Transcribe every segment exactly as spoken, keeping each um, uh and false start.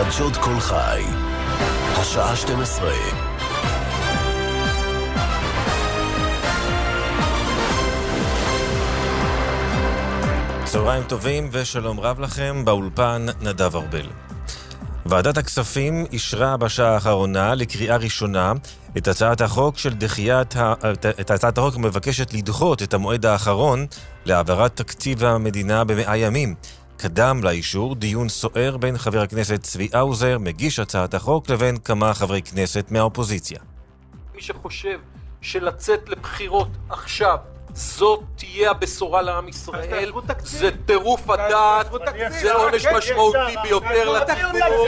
חדשות כל חי, השעה שתים עשרה. צהריים טובים ושלום רב לכם, באולפן נדב ארבל. ועדת הכספים אישרה בשעה האחרונה לקריאה ראשונה את הצעת החוק של דחיית, את הצעת החוק מבקשת לדחות את המועד האחרון להעברת תקציב המדינה במאה ימים. קדם לאישור דיון סוער בין חבר הכנסת צבי האוזר, מגיש הצעת החוק, לבין כמה חברי כנסת מהאופוזיציה. מי שחושב שלצאת לבחירות עכשיו זאת תהיה הבשורה לעם ישראל, זה טירוף הדעת, זה עונש משמעותי ביותר לציבור.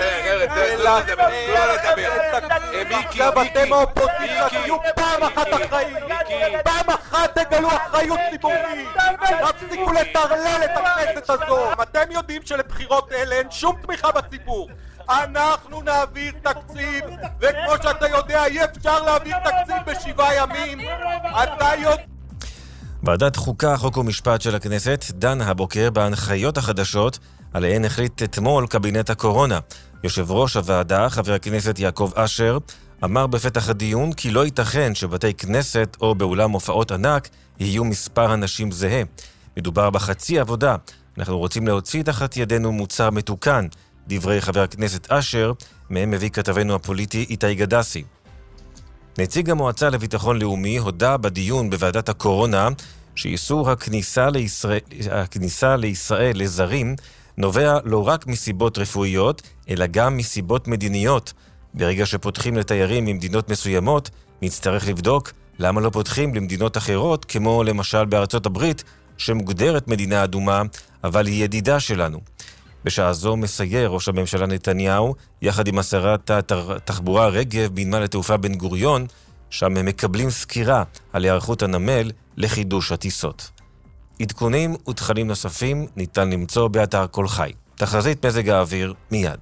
עכשיו אתם האופוזיציה, תהיו פעם אחת אחראים, פעם אחת תגלו אחריות ציבורית, תפסיקו לטרלל את הכנסת הזו. אתם יודעים שלבחירות אלה אין שום תמיכה בציבור. אנחנו נעביר תקציב, וכמו שאתה יודע אי אפשר להעביר תקציב בשבעה ימים. אתה יודע... ועדת חוקה, חוק ומשפט של הכנסת דנה הבוקר בהנחיות החדשות עליהן החליט אתמול קבינט הקורונה. יושב ראש הוועדה, חבר הכנסת יעקב אשר, אמר בפתח הדיון כי לא ייתכן שבתי כנסת או באולם הופעות ענק יהיו מספר אנשים זהה. מדובר בחצי עבודה. אנחנו רוצים להוציא תחת ידינו מוצר מתוקן. דברי חבר הכנסת אשר, מהם מביא כתבנו הפוליטי איתי גדסי. נציג המועצה לביטחון לאומי הודע בדיון בוועדת הקורונה שאיסור הכניסה לישראל, הכניסה לישראל לזרים נובע לא רק מסיבות רפואיות, אלא גם מסיבות מדיניות. ברגע שפותחים לתיירים ממדינות מסוימות, נצטרך לבדוק למה לא פותחים למדינות אחרות, כמו למשל בארצות הברית, שמוגדרת מדינה אדומה, אבל היא ידידה שלנו. בשעה זו מסייר ראש הממשלה נתניהו, יחד עם השרת התחבורה רגב בנמל התעופה בן גוריון, שם הם מקבלים סקירה על היערכות הנמל לחידוש הטיסות. עדכונים ותכנים נוספים ניתן למצוא באתר כל חי. תחזית מזג האוויר מיד.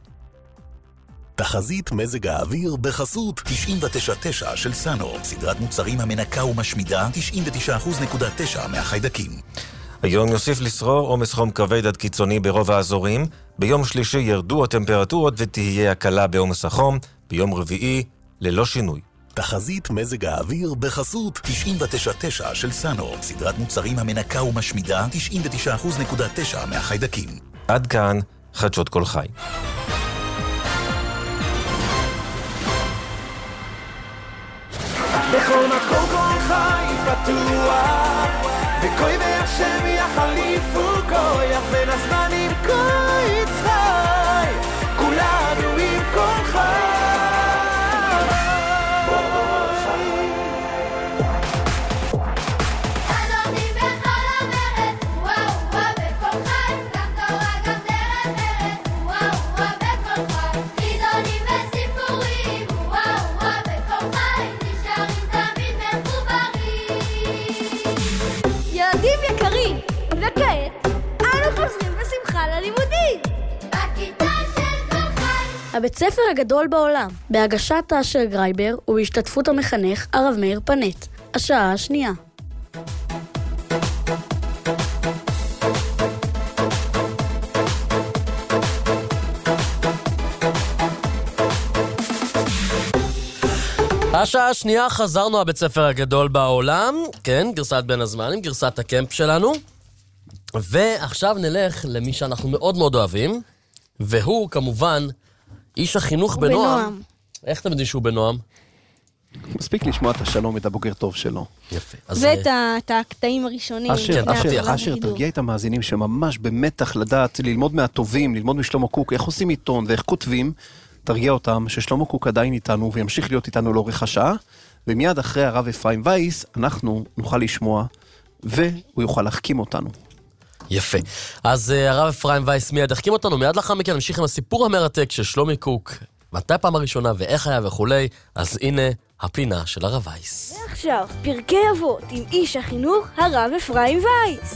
תחזית מזג האוויר בחסות תשעים ותשע נקודה תשע של סאנו, סדרת מוצרים המנקה ומשמידה תשעים ותשע נקודה תשע מהחיידקים. היום יוסיף לשרור עומס חום כבד עד קיצוני ברוב האזורים. ביום שלישי ירדו הטמפרטורות ותהיה הקלה בעומס החום. ביום רביעי ללא שינוי. תחזית מזג האוויר בחסות תשעים ותשע נקודה תשע של סאנו, סדרת מוצרים המנקה ומשמידה תשעים ותשע נקודה תשע מהחיידקים. עד כאן חדשות כל חי. בכל מקום כל חי פתוח, וקוי והשם יחליפו כויח בין הזמנים כוי צחי, כולנו עם כל חי. אדוני בכל המרד, וואו וואו בכל חי, גם תורה גם דרך ארץ, וואו וואו בכל חי, חידונים וסיפורים, וואו וואו בכל חי, נשארים תמיד מחוברים. ילדים יקרים, וכעת אנו חוזרים בשמחה ללימודים. בכיתה של כל חי. הבית ספר הגדול בעולם, בהגשת אשר גרייבר ובהשתתפות המחנך הרב מאיר פנט. השעה השנייה. השעה השנייה חזרנו הבית ספר הגדול בעולם, כן, גרסת בין הזמנים, גרסת הקמפ שלנו, ועכשיו נלך למי שאנחנו מאוד מאוד אוהבים, והוא כמובן איש החינוך בנועם. בנועם. איך אתם יודעים שהוא בנועם? מספיק לשמוע את השלום, את הבוקר טוב שלו. יפה. ואת ה- את הקטעים הראשונים. אשר, לפני אשר, התחלת אשר, השידור. תרגיע את המאזינים שממש במתח לדעת, ללמוד מהטובים, ללמוד משלמה קוק, איך עושים עיתון ואיך כותבים, תרגיע אותם ששלמה קוק עדיין איתנו וימשיך להיות איתנו לאורך השעה, ומיד אחרי הרב אפרים וייס אנחנו נוכל לשמוע והוא יוכל להחכים אותנו. יפה. אז uh, הרב אפרים וייס מיד יחכים אותנו, מיד לאחר מכן נמשיך עם הסיפור המרתק של שלומי קוק, מתי הפעם הראשונה ואיך היה וכולי, אז הנה הפינה של הרב וייס. ועכשיו, פרקי אבות עם איש החינוך הרב אפרים וייס.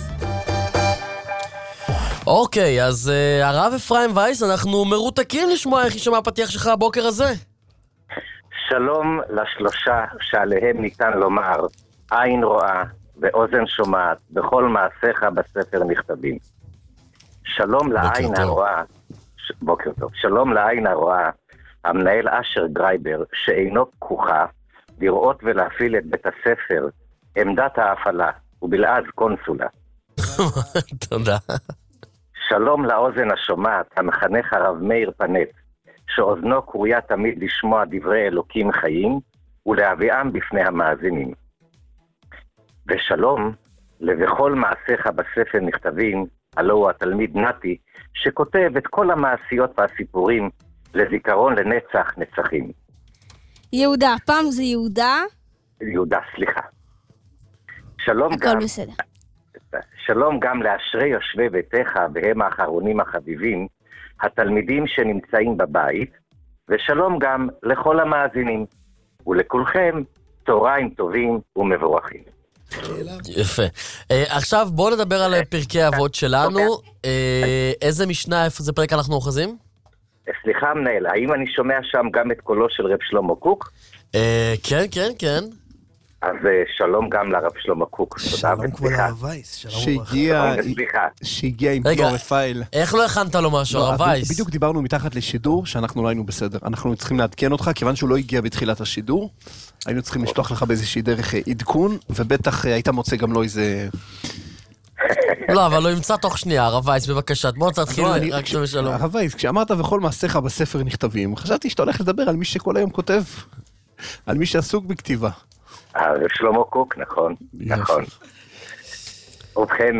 אוקיי, אז uh, הרב אפרים וייס, אנחנו מרותקים לשמוע איך יישמע הפתיח שלך הבוקר הזה. שלום לשלושה שעליהם ניתן לומר, עין רואה ואוזן שומעת, בכל מעשיך בספר נכתבים. שלום לעין הרואה, בוקר טוב. שלום לעין הרואה, המנהל אשר גרייבר, שאינו כוחה, לראות ולהפעיל את בית הספר, עמדת ההפעלה, ובלעז קונסולה. תודה. שלום לאוזן השומעת, המחנך הרב מאיר פנט, שאוזנו קרויה תמיד לשמוע דברי אלוקים חיים, ולהביאם בפני המאזינים. ושלום לבכל מעשיך בספר נכתבים, הלא הוא התלמיד נתי, שכותב את כל המעשיות והסיפורים לזיכרון לנצח נצחים. יהודה, פעם זה יהודה? יהודה, סליחה. שלום הכל גם... בסדר. שלום גם לאשרי יושבי ביתך, והם האחרונים החביבים, התלמידים שנמצאים בבית, ושלום גם לכל המאזינים, ולכולכם תוריים טובים ומבורכים. יפה. עכשיו בואו נדבר על פרקי אבות שלנו. איזה משנה, איפה זה פרק אנחנו אוחזים? סליחה מנהל, האם אני שומע שם גם את קולו של רב שלמה קוק? כן, כן, כן. אז שלום גם לרב שלמה קוק. שלום כבוד הרב וייס, שלום שהגיע, סליחה. שהגיע עם רגע, בנו רפאל. איך לא הכנת לו משהו, לא, הרב וייס? בדיוק דיברנו מתחת לשידור שאנחנו לא היינו בסדר. אנחנו צריכים לעדכן אותך, כיוון שהוא לא הגיע בתחילת השידור, היינו צריכים לשלוח לך באיזושהי דרך עדכון, ובטח היית מוצא גם לא איזה... לא, אבל הוא ימצא תוך שנייה, הרב וייס, בבקשה. בוא תתחיל לא, אני- רק שם ושלום. הרב וייס, כשאמרת וכל מעשיך בספר נכתבים, חשבתי שאתה הולך לדבר על מי שכל היום כותב, על מי שעסוק בכתיבה. הרב שלמה קוק, נכון, נכון. ובכן,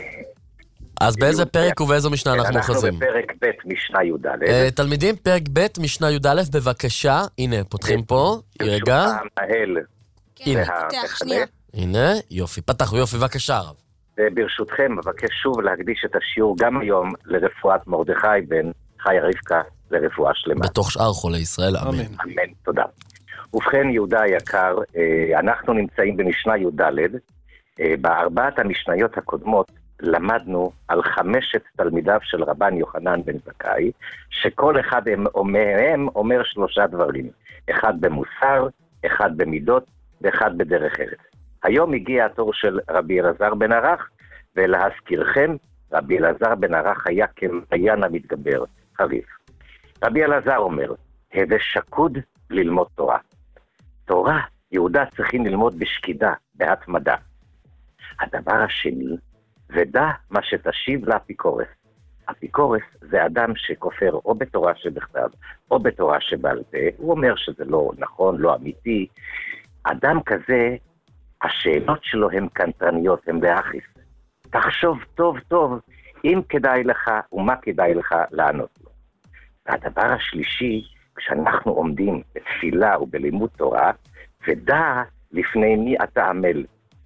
אז באיזה פרק ובאיזו משנה אנחנו אנחנו אוחזים? בפרק ב' משנה י"ד. אה, תלמידים, פרק ב', משנה י"א, בבקשה. הנה, פותחים פה. רגע. המנהל הנה, פתח, שנייה. הנה, יופי. פתחו, יופי, בבקשה, הרב. וברשותכם, מבקש שוב להקדיש את השיעור גם היום לרפואת מרדכי בן חיה רבקה לרפואה שלמה. בתוך שאר חולי ישראל, אמן. אמן, תודה. ובכן, יהודה היקר, אה, אנחנו נמצאים במשנה י"ד. אה, בארבעת המשניות הקודמות למדנו על חמשת תלמידיו של רבן יוחנן בן זכאי, שכל אחד מהם אומר שלושה דברים. אחד במוסר, אחד במידות, ואחד בדרך ארץ. היום הגיע התור של רבי אלעזר בן ערך, ולהזכירכם, רבי אלעזר בן ערך היה כמעיין המתגבר, חריף. רבי אלעזר אומר, הווה שקוד ללמוד תורה. תורה, יהודה צריכים ללמוד בשקידה, בהתמדה. הדבר השני, ודע מה שתשיב לאפיקורס. אפיקורס זה אדם שכופר או בתורה שבכתב, או בתורה שבעל פה, הוא אומר שזה לא נכון, לא אמיתי. אדם כזה, השאלות שלו הן קנטרניות, הן באחיס. תחשוב טוב טוב אם כדאי לך ומה כדאי לך לענות לו. והדבר השלישי, כשאנחנו עומדים בתפילה ובלימוד תורה, ודע לפני מי אתה עמל.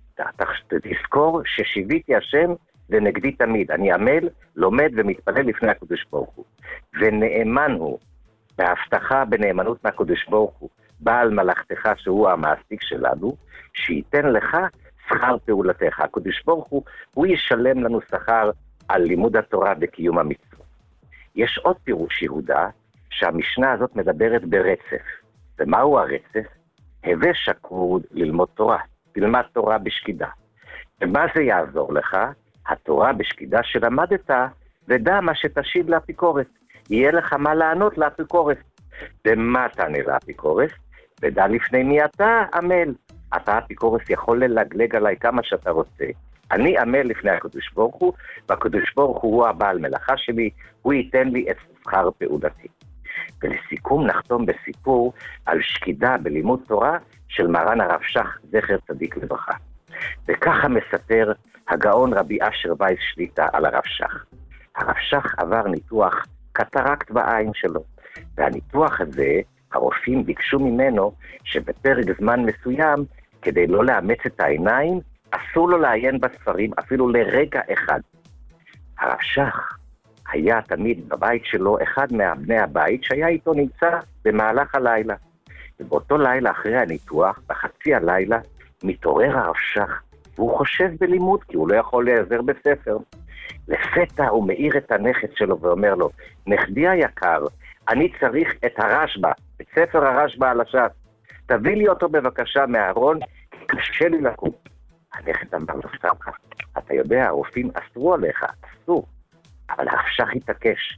תזכור ששיביתי השם ונגדי תמיד. אני עמל, לומד ומתפלל לפני הקדוש ברוך הוא. ונאמן הוא, בהבטחה בנאמנות מהקדוש ברוך הוא, בעל מלאכתך שהוא המעסיק שלנו, שייתן לך שכר פעולתך. הקדוש ברוך הוא, הוא ישלם לנו שכר על לימוד התורה וקיום המצוות. יש עוד פירוש יהודה, שהמשנה הזאת מדברת ברצף. ומהו הרצף? הווה שקוד ללמוד תורה. תלמד תורה בשקידה. ומה זה יעזור לך? התורה בשקידה שלמדת, ודע מה שתשיב לאפיקורס. יהיה לך מה לענות לאפיקורס. ומה תענה לאפיקורס? ודע לפני מי אתה עמל. אתה אפיקורס יכול ללגלג עליי כמה שאתה רוצה. אני עמל לפני הקדוש ברוך הוא, והקדוש ברוך הוא הוא הבעל מלאכה שלי, הוא ייתן לי את שכר פעולתי. ולסיכום נחתום בסיפור על שקידה בלימוד תורה של מרן הרב שך, זכר צדיק לברכה. וככה מספר הגאון רבי אשר וייס שליטה על הרב שך. הרב שך עבר ניתוח קטרקט בעין שלו, והניתוח הזה, הרופאים ביקשו ממנו שבפרק זמן מסוים, כדי לא לאמץ את העיניים, אסור לו לעיין בספרים אפילו לרגע אחד. הרב שך היה תמיד בבית שלו אחד מהבני הבית שהיה איתו נמצא במהלך הלילה. ובאותו לילה אחרי הניתוח, בחצי הלילה, מתעורר הרב שך, והוא חושב בלימוד, כי הוא לא יכול להיעזר בספר. לפתע הוא מאיר את הנכד שלו ואומר לו, נכדי היקר, אני צריך את הרשב"א, את ספר הרשב"א על הש"ס. תביא לי אותו בבקשה מהארון, כי קשה לי לקום. הנכד אמר לו, סבא, אתה יודע, הרופאים אסרו עליך, אסור. אבל הרב שך התעקש.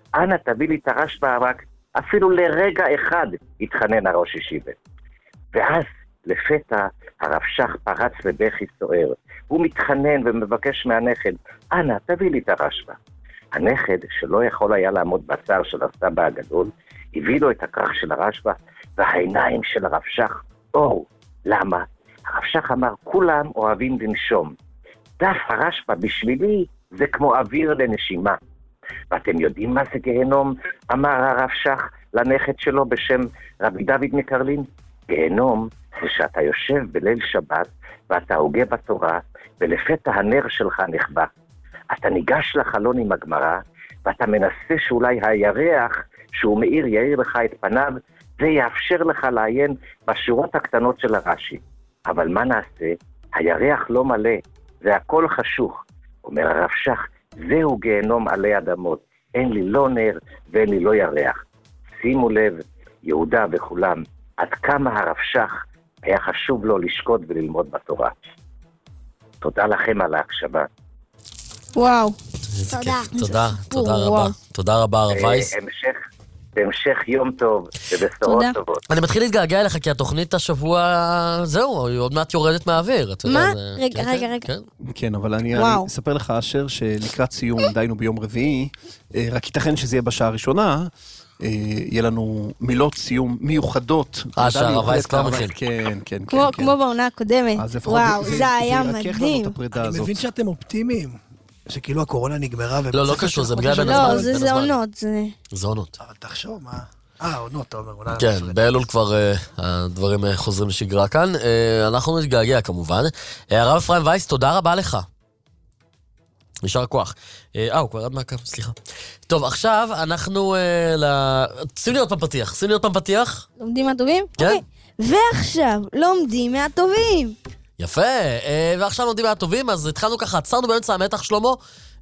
אנא תביא לי את הרשב"א, רק אפילו לרגע אחד התחנן הראש ישיבה. ואז לפתע הרב שך פרץ בבכי סוער. הוא מתחנן ומבקש מהנכד, אנא תביא לי את הרשב"א. הנכד, שלא יכול היה לעמוד בצער של הסבא הגדול, הביא לו את הכרך של הרשב"א, והעיניים של הרב שך אור. למה? הרב שך אמר, כולם אוהבים לנשום. דף הרשב"א בשבילי זה כמו אוויר לנשימה. ואתם יודעים מה זה גיהנום? אמר הרב שך לנכד שלו בשם רבי דוד מקרלין. גיהנום זה שאתה יושב בליל שבת ואתה הוגה בתורה ולפתע הנר שלך נחבא. אתה ניגש לחלון עם הגמרא ואתה מנסה שאולי הירח שהוא מאיר יאיר לך את פניו, זה יאפשר לך לעיין בשורות הקטנות של הרש"י. אבל מה נעשה? הירח לא מלא, זה הכל חשוך. אומר הרב שך, זהו גיהנום עלי אדמות, אין לי לא נר ואין לי לא ירח. שימו לב, יהודה וכולם, עד כמה הרב שך היה חשוב לו לשקוט וללמוד בתורה. תודה לכם על ההקשבה. וואו. תודה. תודה, תודה רבה. תודה רבה, הרב וייס. המשך, בהמשך יום טוב ובשורות טובות. אני מתחיל להתגעגע אליך, כי התוכנית השבוע, זהו, היא עוד מעט יורדת מהאוויר. מה? רגע, רגע, רגע. כן, אבל אני אספר לך, אשר, שלקראת סיום, דיינו ביום רביעי, רק ייתכן שזה יהיה בשעה הראשונה, יהיה לנו מילות סיום מיוחדות. אה, שהרב וייס כבר מכין. כן, כן, כן. כמו בעונה הקודמת. וואו, זה היה מדהים. אני מבין שאתם אופטימיים. שכאילו הקורונה נגמרה. לא, לא קשור, זה בגלל בין הזמן. לא, זה עונות. זה עונות. אבל תחשוב, מה? אה, עונות, אתה אומר. כן, באלול כבר הדברים חוזרים לשגרה כאן. אנחנו נתגעגע כמובן. הרב אפרים וייס, תודה רבה לך. נשאר כוח. אה, הוא כבר עד מהקו, סליחה. טוב, עכשיו אנחנו ל... שים לי עוד פעם פתיח. שים לי עוד פעם פתיח. לומדים מהטובים? כן. ועכשיו, לומדים מהטובים. יפה, ועכשיו לומדים מהטובים, אז התחלנו ככה, עצרנו באמצע המתח, שלמה,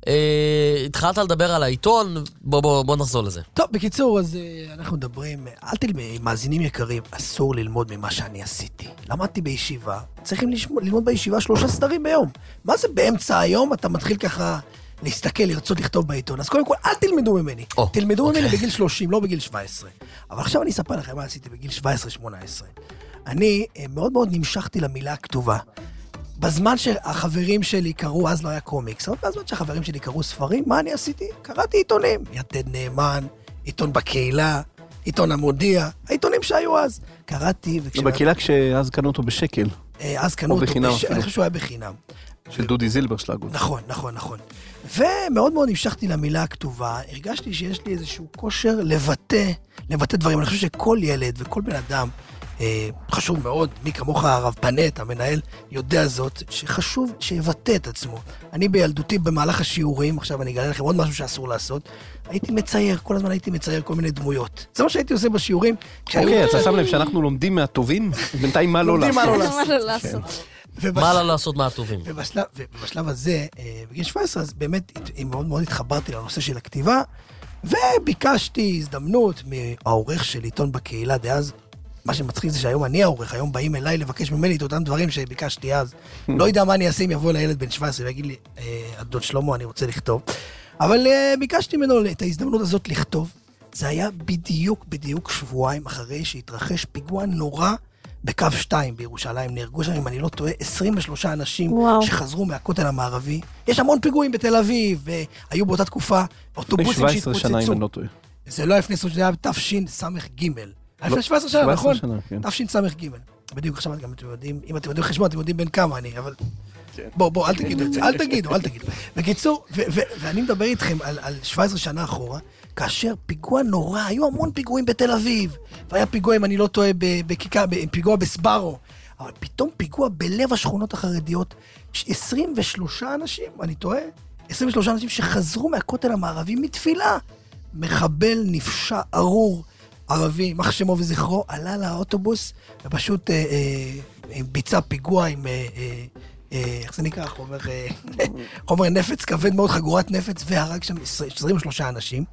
התחלת לדבר על העיתון, בוא, בוא, בוא נחזור לזה. טוב, בקיצור, אז אנחנו מדברים, אל תלמי, מאזינים יקרים, אסור ללמוד ממה שאני עשיתי. למדתי בישיבה, צריכים ללמוד בישיבה שלושה סדרים ביום. מה זה באמצע היום? אתה מתחיל ככה להסתכל, לרצות לכתוב בעיתון. אז קודם כל, אל תלמדו ממני. Oh, תלמדו okay. ממני בגיל שלושים, לא בגיל שבע עשרה. אבל עכשיו אני אספר לכם מה עשיתי בגיל שבע עשרה שמונה עשרה. אני מאוד מאוד נמשכתי למילה הכתובה. בזמן שהחברים שלי קראו, אז לא היה קומיקס, אבל בזמן שהחברים שלי קראו ספרים, מה אני עשיתי? קראתי עיתונים. יתד נאמן, עיתון בקהילה, עיתון המודיע, העיתונים שהיו אז. קראתי וכש... בקהילה כשאז קנו אותו בשקל. אז קנו אותו בשקל, אני חושב שהוא היה בחינם. של דודי זילבר של האגודה. נכון, נכון, נכון. ומאוד מאוד נמשכתי למילה הכתובה, הרגשתי שיש לי איזשהו כושר לבטא, לבטא דברים. אני חושב שכל ילד וכל בן אדם, חשוב מאוד, מי כמוך הרב פנט, המנהל, יודע זאת, שחשוב שיבטא את עצמו. אני בילדותי במהלך השיעורים, עכשיו אני אגלה לכם עוד משהו שאסור לעשות, הייתי מצייר, כל הזמן הייתי מצייר כל מיני דמויות. זה מה שהייתי עושה בשיעורים. אוקיי, אתה שם לב שאנחנו לומדים מהטובים, בינתיים מה לא לעשות. מה לא לעשות. מה לא לעשות מהטובים. ובשלב הזה, בגיל שבע עשרה, אז באמת מאוד מאוד התחברתי לנושא של הכתיבה, וביקשתי הזדמנות מהעורך של עיתון בקהילה דאז, מה שמצחיק זה שהיום אני העורך, היום באים אליי לבקש ממני את אותם דברים שביקשתי אז. לא יודע מה אני אעשה אם יבוא לילד בן שבע עשרה ויגיד לי, אדון שלמה, אני רוצה לכתוב. אבל ביקשתי ממנו את ההזדמנות הזאת לכתוב. זה היה בדיוק, בדיוק שבועיים אחרי שהתרחש פיגוע נורא בקו שתיים בירושלים. נהרגו שם, אם אני לא טועה, עשרים ושלושה אנשים וואו. שחזרו מהכותל המערבי. יש המון פיגועים בתל אביב, והיו באותה תקופה אוטובוסים שהתפוצצו. שבע עשרה שנה אם אני לא טועה. זה לא לפני עשרה, זה היה תשס"ג. לפני שבע עשרה שנה, נכון? תשס"ג. בדיוק עכשיו גם אתם יודעים, אם אתם יודעים חשבון, אתם יודעים בין כמה אני, אבל... בואו, בואו, אל תגידו את זה, אל תגידו, אל תגידו. בקיצור, ואני מדבר איתכם על שבע עשרה שנה אחורה, כאשר פיגוע נורא, היו המון פיגועים בתל אביב, והיה פיגוע, אם אני לא טועה, בכיכר, פיגוע בסברו, אבל פתאום פיגוע בלב השכונות החרדיות, עשרים ושלושה אנשים, אני טועה, עשרים ושלושה אנשים שחזרו מהכותל המערבי מתפילה. מחבל נפשע, ארור, ערבי, מח שמו וזכרו, עלה לאוטובוס, ופשוט אה, אה, ביצע פיגוע עם, אה, אה, איך זה נקרא? חומר, אה, חומר נפץ כבד מאוד, חגורת נפץ, והרג שם עשרים ושלושה אנשים.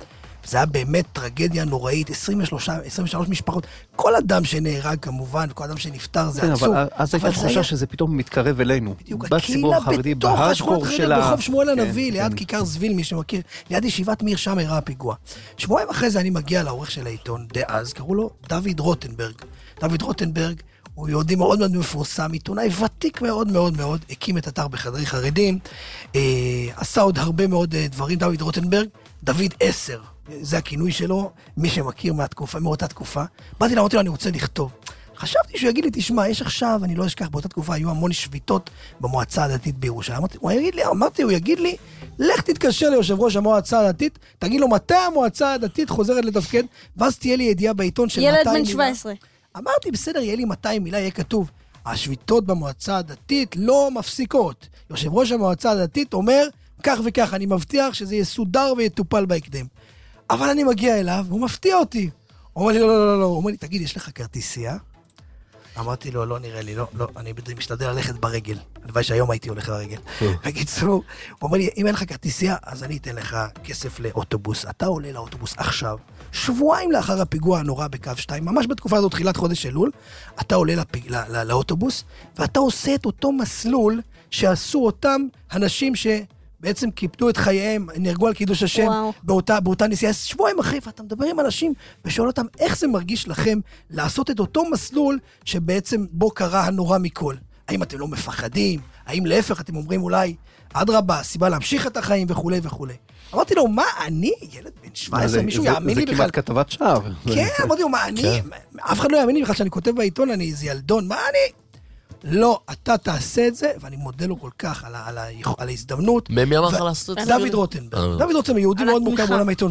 זה היה באמת טרגדיה נוראית, עשרים ושלוש משפחות, כל אדם שנהרג כמובן, כל אדם שנפטר, זה עצוב. אבל אז הייתה תחושה שזה פתאום מתקרב אלינו. בדיוק, בציבור החרדי, בהארדקור של ה... ברחוב שמואל הנביא, ליד כיכר זוויל, מי שמכיר, ליד ישיבת מיר, שם אירע הפיגוע. שבועיים אחרי זה אני מגיע לעורך של העיתון, דאז, קראו לו דוד רוטנברג. דוד רוטנברג, הוא יהודי מאוד מאוד מפורסם, עיתונאי ותיק מאוד מאוד מאוד, הקים את אתר בחדרי חרדים, אה, עשה עוד הרבה מאוד דברים, דוד רוטנברג, דוד עשר, זה הכינוי שלו, מי שמכיר מהתקופה, מאותה תקופה. באתי לאמרתי לו, אני רוצה לכתוב. חשבתי שהוא יגיד לי, תשמע, יש עכשיו, אני לא אשכח, באותה תקופה היו המון שביתות במועצה הדתית בירושלים. אמרתי, הוא יגיד לי, אמרתי, הוא יגיד לי, לך תתקשר ליושב ראש המועצה הדתית, תגיד לו מתי המועצה הדתית חוזרת לתפקד, ואז תהיה לי ידיעה בעיתון של ילד בן שבע עשרה. אמרתי, בסדר, יהיה לי מאתיים מילה, יהיה כתוב, השביתות במועצה הדתית לא מפסיקות. יושב ראש המועצה הדתית אומר, כך וכך, אני מבטיח שזה יסודר ויטופל בהקדם. אבל אני מגיע אליו, והוא מפתיע אותי. הוא אומר לי, לא, לא, לא, לא. הוא אומר לי, תגיד, יש לך כרטיסייה? אמרתי לו, לא נראה לי, לא, לא, אני משתדל ללכת ברגל. הלוואי שהיום הייתי הולך ברגל. בקיצור, הוא אומר לי, אם אין לך כרטיסייה, אז אני אתן לך כסף לאוטובוס. אתה עולה לאוטובוס עכשיו, שבועיים לאחר הפיגוע הנורא בקו שתיים, ממש בתקופה הזאת, תחילת חודש אלול, אתה עולה לפג... לא, לא, לאוטובוס, ואתה עושה את אותו מסלול שעשו אותם אנשים ש... בעצם קיפדו את חייהם, נהרגו על קידוש השם באותה, באותה נסיעה. שבועיים אחרי, ואתה מדבר עם אנשים ושואל אותם איך זה מרגיש לכם לעשות את אותו מסלול שבעצם בו קרה הנורא מכל. האם אתם לא מפחדים? האם להפך אתם אומרים אולי, עד רבה, סיבה להמשיך את החיים וכו' וכו'. אמרתי לו, מה אני? ילד בן שבע עשרה, מישהו יאמין לי בכלל. זה כמעט כתבת שער. כן, אמרתי לו, מה אני? אף אחד לא יאמין לי בכלל שאני כותב בעיתון, אני איזה ילדון, מה אני? לא, אתה תעשה את זה, ואני מודה לו כל כך על, על, על ההזדמנות. מי אמר לך לעשות את זה? דוד רוטנברג. דוד רוטנברג, יהודי מאוד מוכר בעולם העיתון.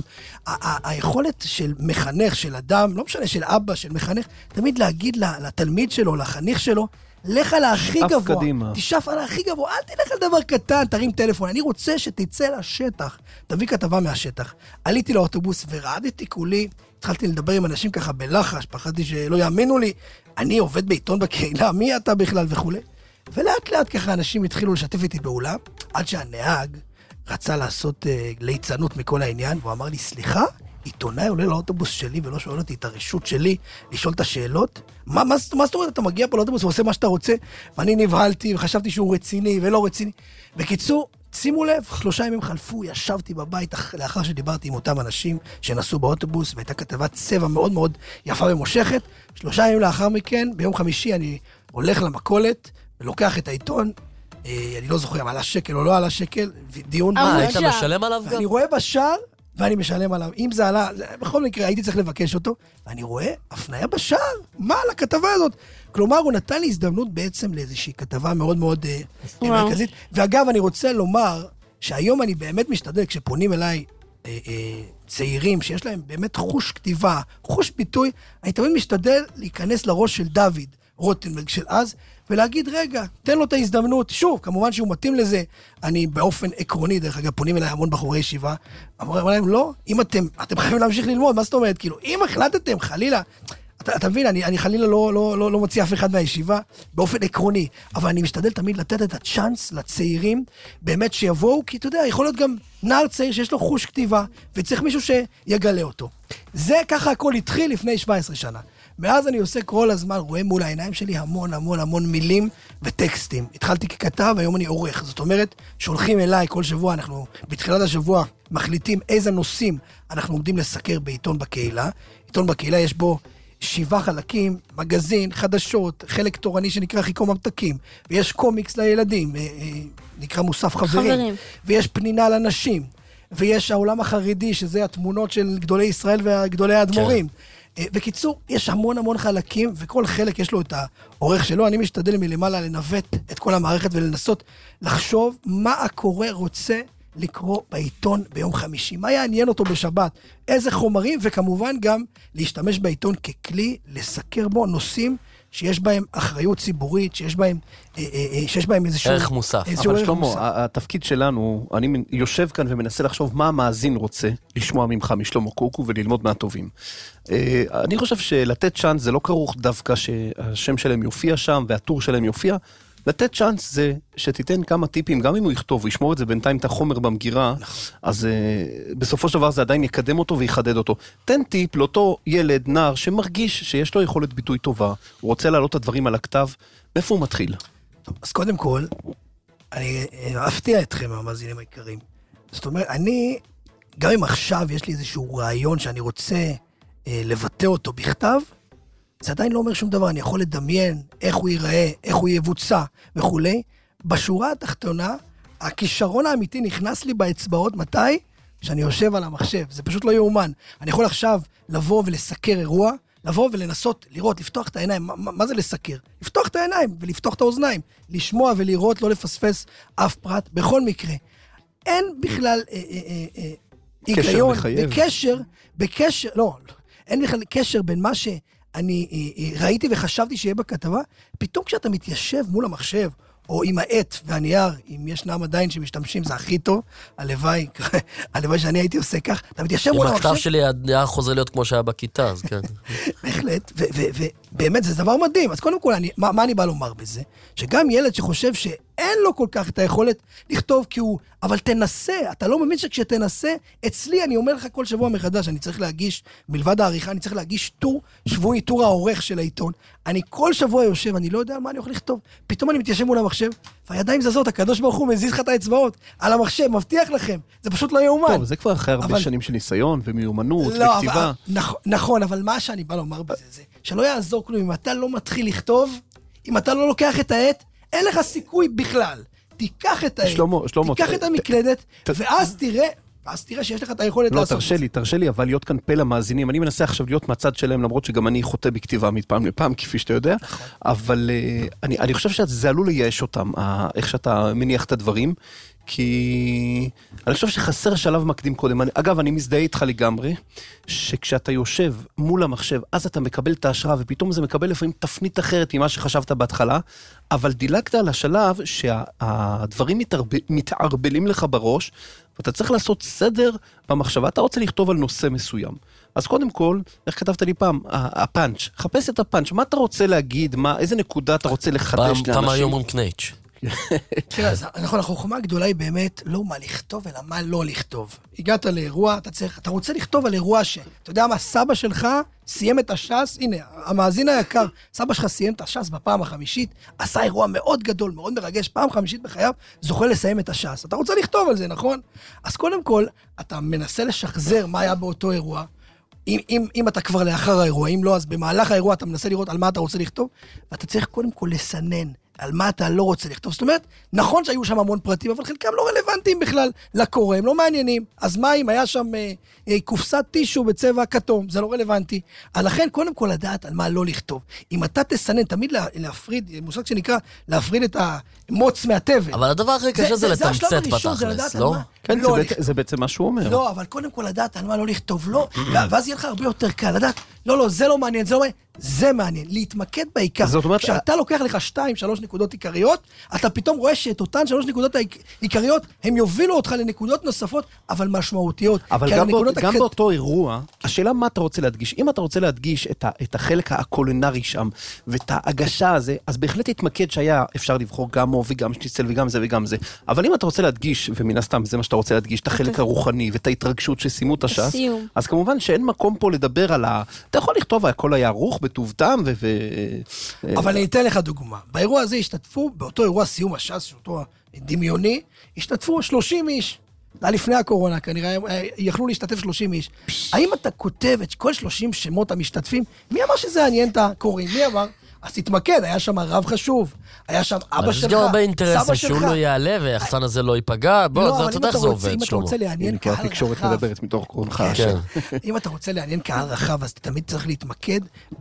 היכולת של מחנך, של אדם, לא משנה, של אבא, של מחנך, תמיד להגיד לתלמיד שלו, לחניך שלו, לך על הכי גבוה. תשאף על הכי גבוה, אל תלך על דבר קטן, תרים טלפון. אני רוצה שתצא לשטח. תביא כתבה מהשטח. עליתי לאוטובוס ורעדתי כולי, התחלתי לדבר עם אנשים ככה בלחש, פחדתי שלא יאמינו לי, אני עובד בעיתון בקהילה, מי אתה בכלל וכו'. ולאט לאט ככה אנשים התחילו לשתף איתי באולם, עד שהנהג רצה לעשות uh, ליצנות מכל העניין, והוא אמר לי, סליחה, עיתונאי עולה לאוטובוס שלי ולא שואל אותי את הרשות שלי לשאול את השאלות? מה, מה, מה זאת אומרת, אתה מגיע פה לאוטובוס ועושה מה שאתה רוצה? ואני נבהלתי וחשבתי שהוא רציני ולא רציני. בקיצור, שימו לב, שלושה ימים חלפו, ישבתי בבית לאחר שדיברתי עם אותם אנשים שנסעו באוטובוס, והייתה כתבת צבע מאוד מאוד יפה ומושכת. שלושה ימים לאחר מכן, ביום חמישי אני הולך למכולת, ולוקח את העיתון, אני לא זוכר אם עלה שקל או לא עלה שקל, דיון... אה, היית משלם עליו גם? אני רואה בשער, ואני משלם עליו. אם זה עלה, בכל מקרה הייתי צריך לבקש אותו, ואני רואה הפניה בשער, מה על הכתבה הזאת? כלומר, הוא נתן לי הזדמנות בעצם לאיזושהי כתבה מאוד מאוד uh, מרכזית. ואגב, אני רוצה לומר שהיום אני באמת משתדל, כשפונים אליי uh, uh, צעירים שיש להם באמת חוש כתיבה, חוש ביטוי, אני תמיד משתדל להיכנס לראש של דוד רוטנברג של אז, ולהגיד, רגע, תן לו את ההזדמנות. שוב, כמובן שהוא מתאים לזה, אני באופן עקרוני, דרך אגב, פונים אליי המון בחורי ישיבה, אמרו להם, לא, אם אתם, אתם חייבים להמשיך ללמוד, מה זאת אומרת? כאילו, אם החלטתם, חלילה, אתה, אתה מבין, אני, אני חלילה לא, לא, לא, לא מוציא אף אחד מהישיבה, באופן עקרוני, אבל אני משתדל תמיד לתת את הצ'אנס לצעירים, באמת שיבואו, כי אתה יודע, יכול להיות גם נער צעיר שיש לו חוש כתיבה, וצריך מישהו שיגלה אותו. זה ככה הכל התחיל לפני שבע עשרה שנה. מאז אני עושה כל הזמן, רואה מול העיניים שלי המון המון המון מילים וטקסטים. התחלתי ככתב, היום אני עורך. זאת אומרת, שולחים אליי כל שבוע, אנחנו בתחילת השבוע מחליטים איזה נושאים אנחנו עומדים לסקר בעיתון בקהילה. עיתון בקהילה יש בו שבעה חלקים, מגזין, חדשות, חלק תורני שנקרא חיקום המתקים, ויש קומיקס לילדים, נקרא מוסף חברים, חברים. ויש פנינה לנשים, ויש העולם החרדי, שזה התמונות של גדולי ישראל וגדולי האדמו"רים. כן. בקיצור, יש המון המון חלקים, וכל חלק יש לו את העורך שלו. אני משתדל מלמעלה לנווט את כל המערכת ולנסות לחשוב מה הקורא רוצה לקרוא בעיתון ביום חמישי. מה יעניין אותו בשבת? איזה חומרים, וכמובן גם להשתמש בעיתון ככלי, לסקר בו נושאים שיש בהם אחריות ציבורית, שיש בהם, שיש בהם איזשהו... ערך מוסף. אבל שלמה, התפקיד שלנו, אני יושב כאן ומנסה לחשוב מה המאזין רוצה לשמוע ממך, משלמה קוקו, וללמוד מהטובים. אני חושב שלתת צ'אנס זה לא כרוך דווקא שהשם שלהם יופיע שם, והטור שלהם יופיע, לתת צ'אנס זה שתיתן כמה טיפים, גם אם הוא יכתוב, הוא ישמור את זה בינתיים את החומר במגירה, אז uh, בסופו של דבר זה עדיין יקדם אותו ויחדד אותו. תן טיפ לאותו ילד, נער, שמרגיש שיש לו יכולת ביטוי טובה, הוא רוצה להעלות את הדברים על הכתב, מאיפה הוא מתחיל? טוב, אז קודם כל, אני אפתיע אתכם, המאזינים העיקריים. זאת אומרת, אני, גם אם עכשיו יש לי איזשהו רעיון שאני רוצה אה, לבטא אותו בכתב, זה עדיין לא אומר שום דבר, אני יכול לדמיין איך הוא ייראה, איך הוא יבוצע וכולי. בשורה התחתונה, הכישרון האמיתי נכנס לי באצבעות, מתי? כשאני יושב על המחשב, זה פשוט לא יאומן. אני יכול עכשיו לבוא ולסקר אירוע, לבוא ולנסות לראות, לפתוח את העיניים, מה, מה זה לסקר? לפתוח את העיניים ולפתוח את האוזניים, לשמוע ולראות, לא לפספס אף פרט, בכל מקרה. אין בכלל אה, אה, אה, היגיון, בקשר, בקשר, לא, אין בכלל קשר בין מה שאני אה, אה, ראיתי וחשבתי שיהיה בכתבה, פתאום כשאתה מתיישב מול המחשב, או עם העט והנייר, אם ישנם עדיין שמשתמשים, זה הכי טוב, הלוואי, הלוואי שאני הייתי עושה כך, אתה מתיישב מול המחשב. אם הכתב שלי היה חוזר להיות כמו שהיה בכיתה, אז כן. בהחלט, ובאמת זה דבר מדהים, אז קודם כל, מה אני בא לומר בזה? שגם ילד שחושב שאין לו כל כך את היכולת לכתוב כי הוא, אבל תנסה, אתה לא מבין שכשתנסה, אצלי אני אומר לך כל שבוע מחדש, אני צריך להגיש, מלבד העריכה, אני צריך להגיש טור שבועי, טור העורך של העיתון, אני כל שבוע יושב, אני לא יודע על מה אני הולך לכתוב, פתאום אני מתיישב מול המחשב, והידיים זזות, הקדוש ברוך הוא מזיז לך את האצבעות, על המחשב, מבטיח לכם, זה פשוט לא יאומן. טוב, זה כבר אחרי הרבה אבל... שנים של ניסיון ומיומנות לא, וכתיבה. אבל, נכ, נכון, אבל מה שאני בא לומר בזה, זה שלא יעזור כלום, אם אתה לא מתחיל לכתוב, אם אתה לא לוקח את העט, אין לך סיכוי בכלל. תיקח את העט, שלמה, שלמה, תיקח ת, את המקלדת, ת, ואז ת... תראה, ואז תראה שיש לך את היכולת לא, לעשות. לא, תרשה לי, תרשה לי, אבל להיות כאן פה למאזינים. אני מנסה עכשיו להיות מהצד שלהם, למרות שגם אני חוטא בכתיבה מפעם לפעם, כפי שאתה יודע. נכון. אבל uh, אני, אני חושב שזה עלול לייאש אותם, uh, איך שאתה מניח את הדברים, כי אני חושב שחסר שלב מקדים קודם. אני, אגב, אני מזדהה איתך לגמרי, שכשאתה יושב מול המחשב, אז אתה מקבל את ההשראה, ופתאום זה מקבל לפעמים תפנית אחרת ממה שחשבת בהתחלה, אבל דילגת על השלב שהדברים מתערב, מתערבלים לך בראש, ואתה צריך לעשות סדר במחשבה, אתה רוצה לכתוב על נושא מסוים. אז קודם כל, איך כתבת לי פעם? הפאנץ', חפש את הפאנץ', מה אתה רוצה להגיד, מה, איזה נקודה אתה רוצה לחדש לאנשים? פעם היום אומרים קנייץ'. נכון, החוכמה הגדולה היא באמת לא מה לכתוב, אלא מה לא לכתוב. הגעת לאירוע, אתה צריך, אתה רוצה לכתוב על אירוע ש... אתה יודע מה, סבא שלך סיים את הש"ס, הנה, המאזין היקר, סבא שלך סיים את הש"ס בפעם החמישית, עשה אירוע מאוד גדול, מאוד מרגש, פעם חמישית בחייו, זוכה לסיים את הש"ס. אתה רוצה לכתוב על זה, נכון? אז קודם כל, אתה מנסה לשחזר מה היה באותו אירוע, אם, אם, אם אתה כבר לאחר האירוע, אם לא, אז במהלך האירוע אתה מנסה לראות על מה אתה רוצה לכתוב, ואתה צריך קודם כל לסנן על מה אתה לא רוצה לכתוב. זאת אומרת, נכון שהיו שם המון פרטים, אבל חלקם לא רלוונטיים בכלל לקורא, הם לא מעניינים. אז מה אם היה שם אה, אה, קופסת טישו בצבע כתום, זה לא רלוונטי. אז לכן, קודם כל לדעת על מה לא לכתוב. אם אתה תסנן, תמיד לה, להפריד, מושג שנקרא, להפריד את המוץ מהטבל. אבל הדבר הכי קשה זה, זה, זה לתמצת בתכלס, לא? כן, לא זה, בית, זה בעצם מה שהוא אומר. לא, אבל קודם כל לדעת על מה לא לכתוב, לא, ואז יהיה לך הרבה יותר קל, לדעת, לא, לא, זה לא מעניין, זה לא מעניין, זה מעניין, להתמקד בעיקר. זאת אומרת, כשאתה לוקח לך שתיים, שלוש נקודות עיקריות, אתה פתאום רואה שאת אותן שלוש נקודות עיקריות, הם יובילו אותך לנקודות נוספות, אבל משמעותיות. אבל גם, בא, גם הכ... באותו אירוע, השאלה מה אתה רוצה להדגיש. אם אתה רוצה להדגיש את, ה, את החלק הקולינרי שם, ואת ההגשה הזה, אז בהחלט התמקד שהיה אפשר לבחור גם מור וגם שניצל וגם זה וגם זה. אבל אם אתה רוצה להדגיש, ומן הסתם זה מה שאתה רוצה להדגיש, את החלק הרוחני ואת ההתרגשות שסיימו את הש"ס, אז כמובן שאין מקום פה לדבר על ה... אתה יכול לכתוב, הכל היה ערוך בטוב טעם ו... אבל אני אתן לך דוגמה. באירוע הזה השתתפו, באותו אירוע סיום הש"ס, שאותו דמיוני, השתתפו שלושים איש. זה היה לפני הקורונה, כנראה יכלו להשתתף שלושים איש. האם אתה כותב את כל שלושים שמות המשתתפים? מי אמר שזה עניין את הקוראים? מי אמר? אז תתמקד, היה שם רב חשוב, היה שם אבא שלך, סבא שלך. יש גם הרבה אינטרסים שהוא לא יעלה והיחסן הזה לא ייפגע. בוא, אתה יודע איך זה עובד, שלמה. אם אתה רוצה לעניין קהל רחב... התקשורת מדברת מתוך קרונך. אם אתה רוצה לעניין קהל רחב, אז אתה תמיד צריך להתמקד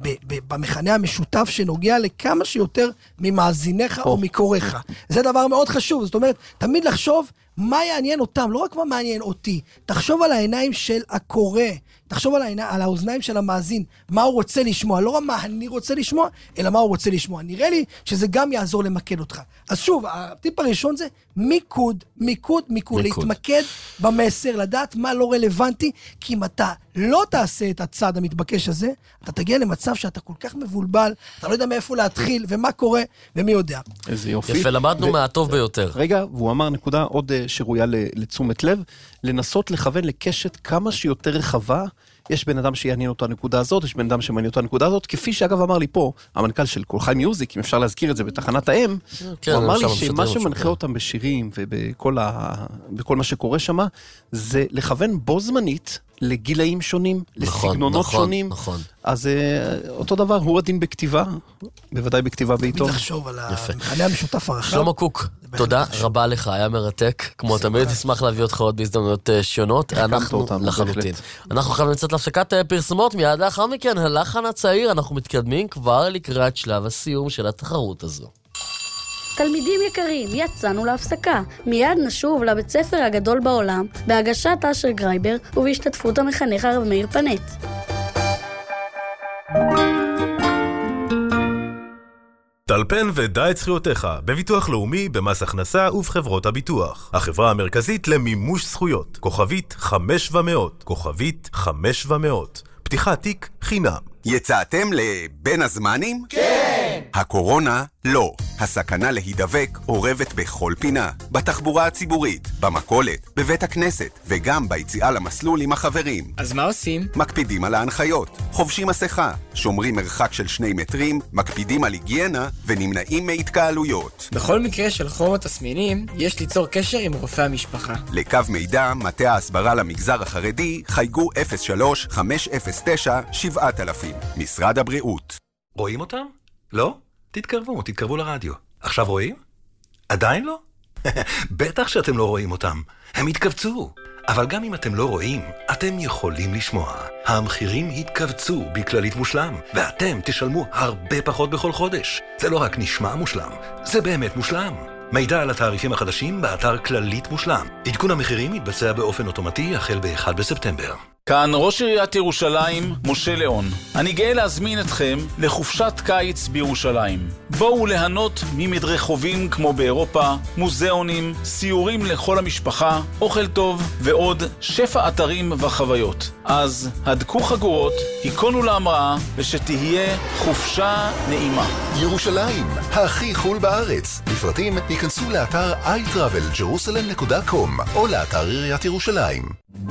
במכנה המשותף שנוגע לכמה שיותר ממאזיניך או מקוריך. זה דבר מאוד חשוב. זאת אומרת, תמיד לחשוב מה יעניין אותם, לא רק מה מעניין אותי. תחשוב על העיניים של הקורא, תחשוב על, העיני, על האוזניים של המאזין, מה הוא רוצה לשמוע, לא רק מה אני רוצה לשמוע, אלא מה הוא רוצה לשמוע. נראה לי שזה גם יעזור למקד אותך. אז שוב, הטיפ הראשון זה מיקוד, מיקוד, מיקוד, מיקוד. להתמקד במסר, לדעת מה לא רלוונטי, כי אם אתה לא תעשה את הצעד המתבקש הזה, אתה תגיע למצב שאתה כל כך מבולבל, אתה לא יודע מאיפה להתחיל, ומה קורה, ומי יודע. איזה יופי. יפה, למדנו ו... מהטוב ביותר. רגע, והוא אמר נקודה עוד שראויה לתשומת לב, לנסות לכוון לקשת כמה שיותר רחבה, יש בן אדם שיעניין אותו הנקודה הזאת, יש בן אדם שמעניין אותו הנקודה הזאת, כפי שאגב אמר לי פה, המנכ"ל של כל חי מיוזיק, אם אפשר להזכיר את זה בתחנת האם, הוא אמר לי שמה שמנחה אותם בשירים ובכל מה שקורה שם, זה לכוון בו זמנית לגילאים שונים, לסגנונות שונים. אז אותו דבר, הוא הדין בכתיבה, בוודאי בכתיבה בעיתון. תמיד לחשוב על המחנה המשותף הרחב. שלמה קוק, תודה רבה לך, היה מרתק. כמו תמיד, נשמח להביא אותך עוד בהזדמנויות שונות. אנחנו לחלוטין. אנחנו חייבים לצאת להפסקת פרסומות, מיד לאחר מכן, הלחן הצעיר, אנחנו מתקדמים כבר לקראת שלב הסיום של התחרות הזו. תלמידים יקרים, יצאנו להפסקה. מיד נשוב לבית ספר הגדול בעולם, בהגשת אשר גרייבר ובהשתתפות המחנך הרב מאיר פנט. טלפן ודע את זכויותיך בביטוח לאומי, במס הכנסה ובחברות הביטוח. החברה המרכזית למימוש זכויות. כוכבית חמש ומאות. כוכבית חמש ומאות. פתיחת תיק חינם. יצאתם לבין הזמנים? כן! הקורונה? לא. הסכנה להידבק עורבת בכל פינה. בתחבורה הציבורית, במכולת, בבית הכנסת, וגם ביציאה למסלול עם החברים. אז מה עושים? מקפידים על ההנחיות. חובשים מסכה, שומרים מרחק של שני מטרים, מקפידים על היגיינה ונמנעים מהתקהלויות. בכל מקרה של חום התסמינים, יש ליצור קשר עם רופא המשפחה. לקו מידע, מטה ההסברה למגזר החרדי, חייגו אפס שלוש חמש אפס תשע שבע אלף. משרד הבריאות. רואים אותם? לא? תתקרבו, תתקרבו לרדיו. עכשיו רואים? עדיין לא? בטח שאתם לא רואים אותם. הם התכווצו. אבל גם אם אתם לא רואים, אתם יכולים לשמוע. המחירים התכווצו בכללית מושלם, ואתם תשלמו הרבה פחות בכל חודש. זה לא רק נשמע מושלם, זה באמת מושלם. מידע על התעריפים החדשים באתר כללית מושלם. עדכון המחירים יתבצע באופן אוטומטי החל ב-אחד בספטמבר. כאן ראש עיריית ירושלים, משה ליאון. אני גאה להזמין אתכם לחופשת קיץ בירושלים. בואו ליהנות ממדרחובים כמו באירופה, מוזיאונים, סיורים לכל המשפחה, אוכל טוב ועוד שפע אתרים וחוויות. אז הדקו חגורות, היכונו להמראה ושתהיה חופשה נעימה. ירושלים, הכי חול בארץ. לפרטים ייכנסו לאתר איי טראבל ג'רוסלם נקודה קום או לאתר עיריית ירושלים.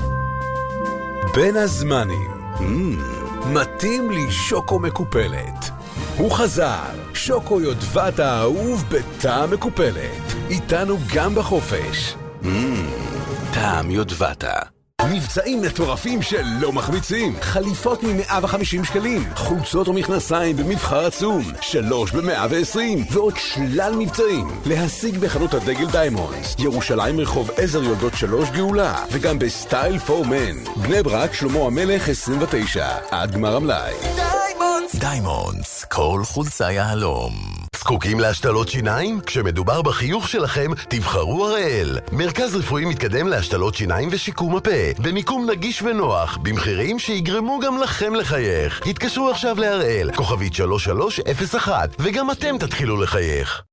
בין הזמנים, mm, מתאים לי שוקו מקופלת. הוא חזר, שוקו יודבת האהוב בטעם מקופלת. איתנו גם בחופש. Mm, טעם יודבת. מבצעים מטורפים שלא מחמיצים. חליפות מ-מאה וחמישים שקלים, חולצות ומכנסיים במבחר עצום, שלוש ב-מאה ועשרים, ועוד שלל מבצעים. להשיג בחנות הדגל דיימונדס, ירושלים רחוב עזר יולדות שלוש גאולה, וגם בסטייל פור מן. בני ברק שלמה המלך עשרים ותשע, עד גמר המלאי. דיימונדס! דיימונדס, כל חולצה יהלום. זקוקים להשתלות שיניים? כשמדובר בחיוך שלכם, תבחרו הראל. מרכז רפואי מתקדם להשתלות שיניים ושיקום הפה, במיקום נגיש ונוח, במחירים שיגרמו גם לכם לחייך. התקשרו עכשיו להראל, כוכבית שלוש שלוש אפס אחת, וגם אתם תתחילו לחייך.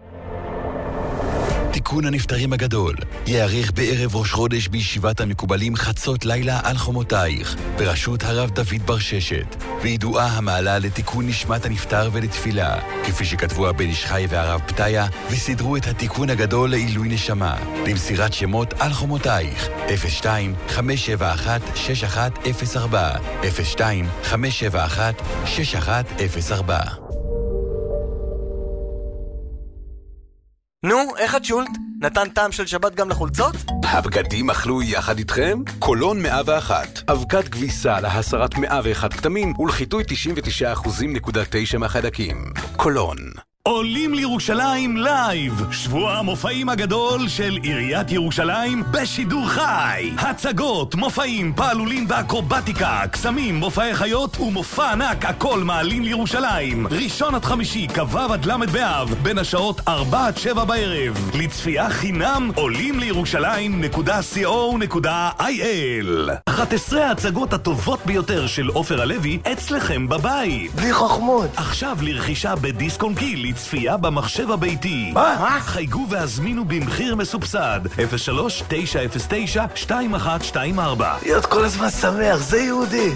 תיקון הנפטרים הגדול יאריך בערב ראש חודש בישיבת המקובלים חצות לילה על חומותייך, בראשות הרב דוד בר ששת, וידועה המעלה לתיקון נשמת הנפטר ולתפילה, כפי שכתבו הבן איש חי והרב פתיה, וסידרו את התיקון הגדול לעילוי נשמה, למסירת שמות על חומותייך, אפס שתיים חמש שבע אחת שש אחת אפס ארבע, אפס שתיים חמש שבע אחת שש אחת אפס ארבע. נו, איך את שולט? נתן טעם של שבת גם לחולצות? הבגדים אכלו יחד איתכם? קולון מאה ואחת. אבקת כביסה להסרת מאה ואחת כתמים ולחיטוי תשעים ותשעה אחוז נקודה תשע מהחיידקים. קולון. עולים לירושלים לייב, שבוע המופעים הגדול של עיריית ירושלים בשידור חי. הצגות, מופעים, פעלולים ואקרובטיקה, קסמים, מופעי חיות ומופע ענק, הכל מעלים לירושלים. ראשון עד חמישי, כ"ו עד ל' באב, בין השעות ארבע עד שבע בערב. לצפייה חינם, עולים לירושלים נקודה סי או נקודה איי אל. אחת עשרה ההצגות הטובות ביותר של עופר הלוי אצלכם בבית. בלי חוכמות. עכשיו לרכישה בדיסקונט קי, צפייה במחשב הביתי. מה? חייגו והזמינו במחיר מסובסד. אפס שלוש תשע אפס תשע שתיים אחת שתיים ארבע. להיות כל הזמן שמח, זה יהודי.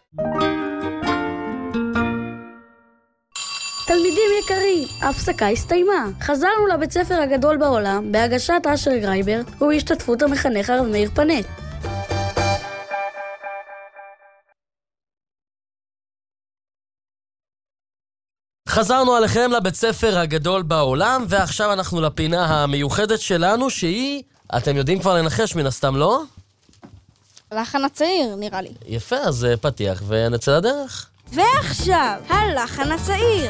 תלמידים יקרים, ההפסקה הסתיימה. חזרנו לבית ספר הגדול בעולם בהגשת אשר גרייבר ובהשתתפות המחנך הרב מאיר פנט. חזרנו עליכם לבית ספר הגדול בעולם, ועכשיו אנחנו לפינה המיוחדת שלנו, שהיא, אתם יודעים כבר לנחש מן הסתם, לא? הלחן הצעיר, נראה לי. יפה, אז פתיח ונצא לדרך. ועכשיו, הלחן הצעיר.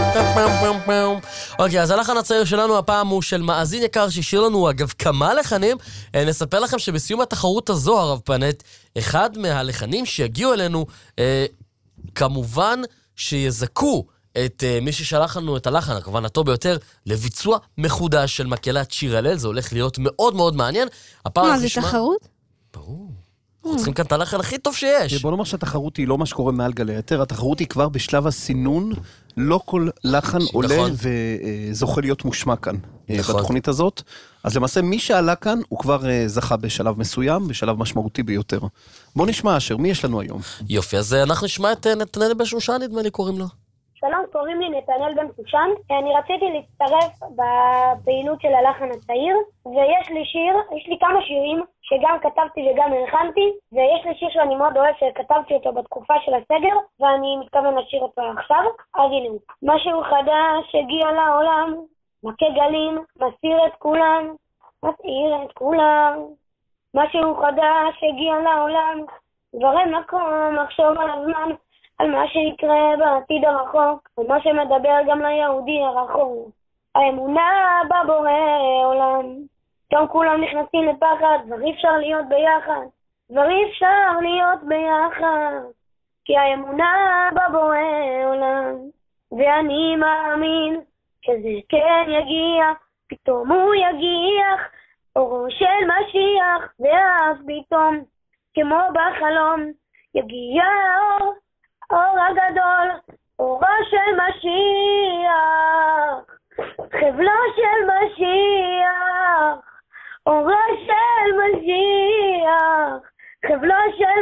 אוקיי, אז הלחן הצעיר שלנו הפעם הוא של מאזין יקר ששיר לנו, אגב, כמה לחנים. נספר לכם שבסיום התחרות הזו, הרב פנט, אחד מהלחנים שיגיעו אלינו, אה, כמובן שיזכו את uh, מי ששלח לנו את הלחן, הכוון הטוב ביותר, לביצוע מחודש של מקהלת שיר הלל. זה הולך להיות מאוד מאוד מעניין. מה, זה תחרות? ברור. אנחנו צריכים כאן את הלחן הכי טוב שיש. בוא נאמר שהתחרות היא לא מה שקורה מעל גלי היתר, התחרות היא כבר בשלב הסינון, לא כל לחן עולה וזוכה להיות מושמע כאן בתוכנית הזאת. אז למעשה מי שעלה כאן הוא כבר זכה בשלב מסוים, בשלב משמעותי ביותר. בוא נשמע אשר, מי יש לנו היום? יופי, אז אנחנו נשמע את נתנאל בן שושן, נדמה לי קוראים לו. שלום, קוראים לי נתנאל בן שושן. אני רציתי להצטרף בפעילות של הלחן הצעיר, ויש לי שיר, יש לי כמה שירים שגם כתבתי וגם הלחנתי, ויש לי שיר שאני מאוד אוהב שכתבתי אותו בתקופה של הסגר, ואני מתכוון לשיר אותו עכשיו. אז הנה הוא. משהו חדש הגיע לעולם, מכה גלים, מסיר את כולם, מסיר את כולם. משהו חדש הגיע לעולם, כבר אין מקום לחשוב על הזמן, על מה שיקרה בעתיד הרחוק, ומה שמדבר גם ליהודי הרחוק. האמונה בבורא עולם. פתאום כולם נכנסים לפחד, כבר אי אפשר להיות ביחד, כבר אי אפשר להיות ביחד, כי האמונה בבורא עולם. ואני מאמין שזה כן יגיע, פתאום הוא יגיח, אורו של משיח, ואז פתאום, כמו בחלום, יגיע האור, אור הגדול, אורו של משיח, חבלו של משיח, אורו של משיח, חבלו של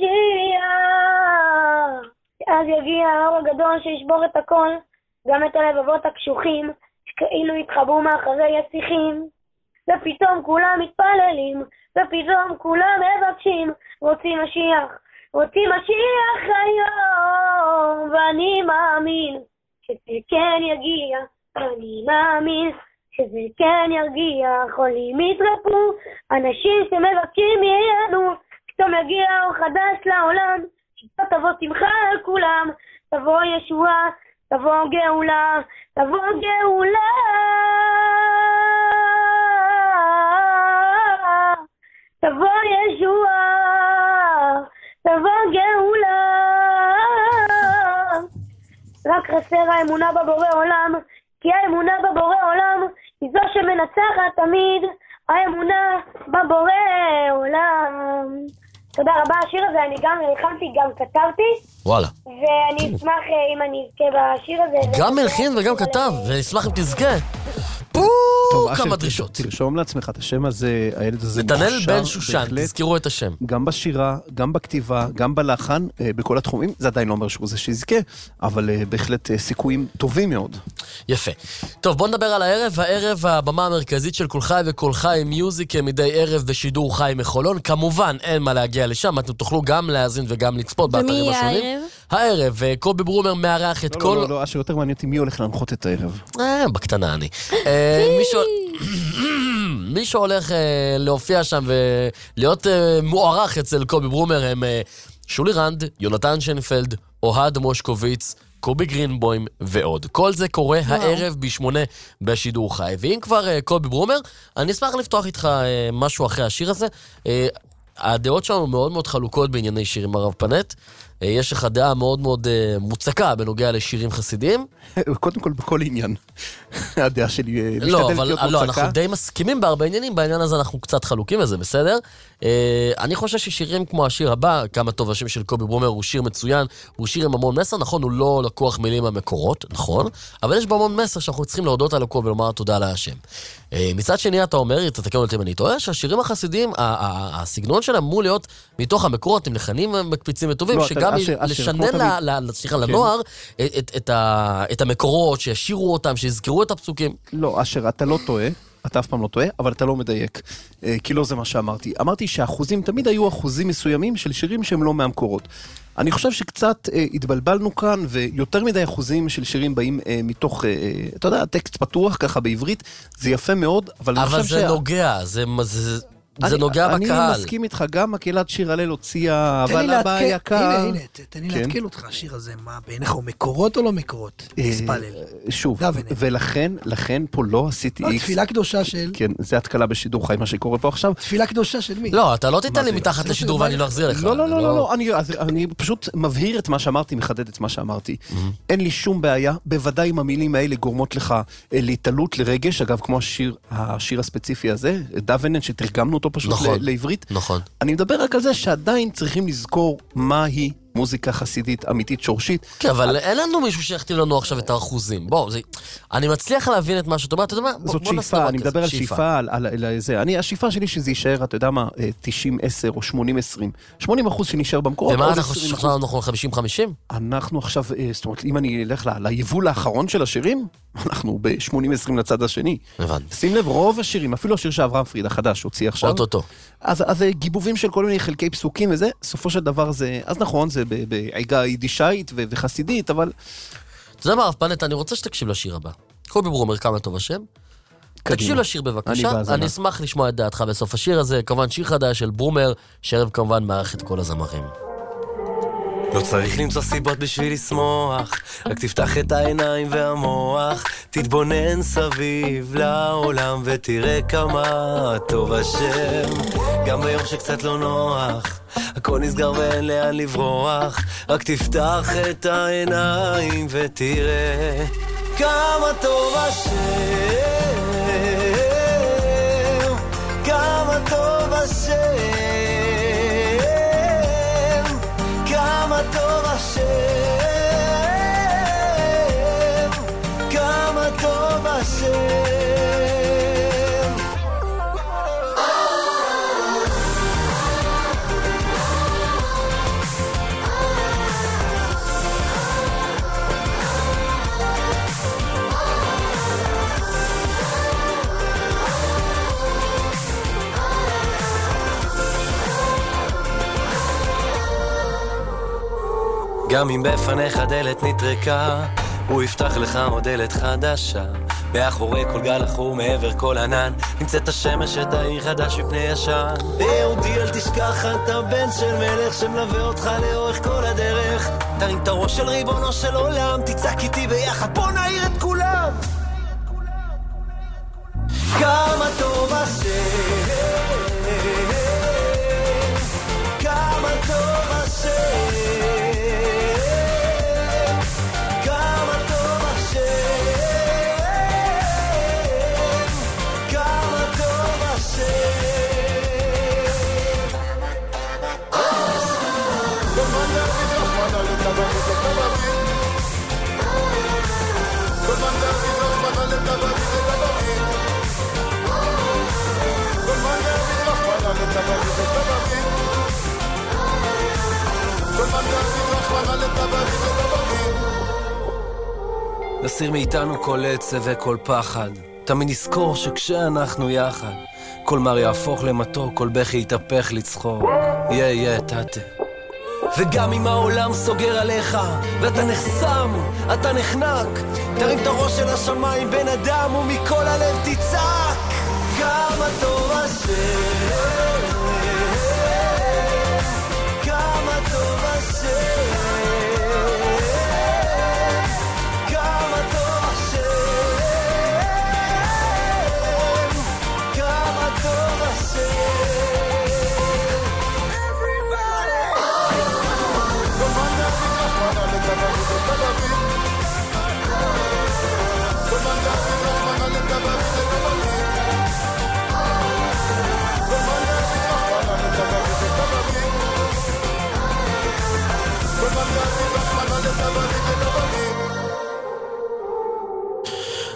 משיח. אז יגיע האור הגדול שישבור את הכל, גם את הלבבות הקשוחים, שכאילו יתחבאו מאחורי השיחים. ופתאום כולם מתפללים, ופתאום כולם מבקשים, רוצים משיח, רוצים משיח היום. ואני מאמין שזה כן יגיע, ואני מאמין שזה כן ירגיע. חולים יתרפו, אנשים שמבקשים ייהנו, פתאום יגיע אור חדש לעולם, שאתה תבוא שמחה על כולם, תבוא ישועה, תבוא גאולה, תבוא גאולה, תבוא ישועה, תבוא גאולה. רק חסר האמונה בבורא עולם, כי האמונה בבורא עולם היא זו שמנצחת תמיד, האמונה בבורא עולם. תודה רבה, השיר הזה אני גם הלחנתי, גם כתבתי. וואלה. ואני אשמח אם אני אזכה בשיר הזה. גם הלחין וגם כתב, ואשמח אם תזכה. טוב, כמה דרישות. תרשום לעצמך את השם הזה, הילד הזה מוכשר. נתנאל בן שושן, תזכרו את השם. גם בשירה, גם בכתיבה, גם בלחן, בכל התחומים. זה עדיין לא אומר שהוא זה שיזכה, אבל בהחלט סיכויים טובים מאוד. יפה. טוב, בוא נדבר על הערב. הערב, הבמה המרכזית של כל חי וכל חי מיוזיק מדי ערב בשידור חי מחולון. כמובן, אין מה להגיע לשם, אתם תוכלו גם להאזין וגם לצפות באתרים השונים. ומי הערב? הערב, קובי ברומר מארח את כל... לא, לא, לא, אשר יותר מעניין אותי מי הולך להנחות את הערב. אה, בקטנה אני. מישהו הולך להופיע שם ולהיות מוערך אצל קובי ברומר הם שולי רנד, יונתן שנפלד, אוהד מושקוביץ, קובי גרינבוים ועוד. כל זה קורה וואו. הערב בשמונה בשידור חי. ואם כבר uh, קובי ברומר, אני אשמח לפתוח איתך uh, משהו אחרי השיר הזה. Uh, הדעות שלנו מאוד מאוד חלוקות בענייני שירים הרב פנט. יש לך דעה מאוד מאוד מוצקה בנוגע לשירים חסידים. קודם כל בכל עניין. הדעה שלי לא, אבל לא, אנחנו די מסכימים בהרבה עניינים, בעניין הזה אנחנו קצת חלוקים וזה בסדר. אני חושב ששירים כמו השיר הבא, כמה טוב השם של קובי ברומר, הוא שיר מצוין, הוא שיר עם המון מסר, נכון, הוא לא לקוח מילים מהמקורות, נכון, אבל יש בהמון מסר שאנחנו צריכים להודות על הכל ולומר תודה להשם. מצד שני אתה אומר, תתקן אותי אם אני טועה, שהשירים החסידים, הסגנון שלהם אמור להיות מתוך המקורות, עם לחנים מקפיצים וטובים, שגם לשנן לנוער את המקורות, שישירו אותם, שיזכרו את הפסוקים. לא, אשר, אתה לא טועה, אתה אף פעם לא טועה, אבל אתה לא מדייק, כי לא זה מה שאמרתי. אמרתי שהאחוזים, תמיד היו אחוזים מסוימים של שירים שהם לא מהמקורות. אני חושב שקצת אה, התבלבלנו כאן, ויותר מדי אחוזים של שירים באים אה, מתוך, אה, אתה יודע, טקסט פתוח ככה בעברית, זה יפה מאוד, אבל, אבל זה שה... נוגע, זה, זה, אני, זה נוגע אני בקהל. אני מסכים איתך, גם מקהלת שיר הלל הוציאה, אבל הבא יקר. הנה, הנה, תן לי להתקל אותך, השיר הזה, מה, בעיניך הוא מקורות או לא מקורות? תספלל. שוב, ולכן, לכן פה לא עשיתי איקס. תפילה קדושה של... כן, זה התקלה בשידור חי, מה שקורה פה עכשיו. תפילה קדושה של מי? לא, אתה לא תיתן לי מתחת לשידור ואני לא אחזיר לך. לא, לא, לא, לא, אני פשוט מבהיר את מה שאמרתי, מחדד את מה שאמרתי. אין לי שום בעיה, בוודאי אם המילים האלה גורמות לך להתעלות לרגש, אגב, כמו השיר הספציפי הזה, דוונן, שתרגמנו אותו פשוט לעברית. נכון. אני מדבר רק על זה שעדיין צריכים לזכור מהי מוזיקה חסידית אמיתית שורשית. כן, אבל אין לנו מישהו שיכתיב לנו עכשיו את האחוזים. בוא, אני מצליח להבין את מה שאתה אומר, אתה יודע מה? זאת שאיפה, אני מדבר על שאיפה, על זה. השאיפה שלי שזה יישאר, אתה יודע מה, תשעים עשר או שמונים עשרים. שמונים אחוז שנשאר במקורות. ומה אנחנו עכשיו אנחנו חמישים חמישים? אנחנו עכשיו, זאת אומרת, אם אני אלך ליבול האחרון של השירים, אנחנו ב-שמונים עשרים לצד השני. הבנתי. שים לב, רוב השירים, אפילו השיר שאברהם פריד החדש הוציא עכשיו. אוטוטו. אז זה גיבובים של כל מיני חלקי פסוקים וזה, סופו של דבר זה, אז נכון, זה בעיגה יידישאית וחסידית, אבל... אתה יודע מה, הרב פנט, אני רוצה שתקשיב לשיר הבא. קובי ברומר, כמה טוב השם. תקשיב לשיר בבקשה, אני אשמח לשמוע את דעתך בסוף השיר הזה, כמובן שיר חדש של ברומר, שערב כמובן מערכת כל הזמרים. לא צריך למצוא סיבות בשביל לשמוח, רק תפתח את העיניים והמוח, תתבונן סביב לעולם ותראה כמה טוב השם. גם ביום שקצת לא נוח, הכל נסגר ואין לאן לברוח, רק תפתח את העיניים ותראה כמה טוב השם, כמה טוב השם, כמה טוב השם, כמה טוב השם. גם אם בפניך דלת נטרקה, הוא יפתח לך עוד דלת חדשה. מאחורי כל גל אחור מעבר כל ענן, נמצאת השמש את העיר חדש מפני ישן. יהודי אל תשכח, אתה בן של מלך שמלווה אותך לאורך כל הדרך. תרים את הראש של ריבונו של עולם, תצעק איתי ביחד, בוא נעיר את כולם. כמה טוב השם, כמה טוב השם, נסיר מאיתנו כל עצב וכל פחד, תמיד נזכור שכשאנחנו יחד, כל מר יהפוך למתוק, כל בכי יתהפך לצחוק. יהיה יהיה תתה. וגם אם העולם סוגר עליך ואתה נחסם, אתה נחנק, תרים את הראש של השמיים בן אדם, ומכל הלב תצעק כמה טוב השם, כמה טוב השם,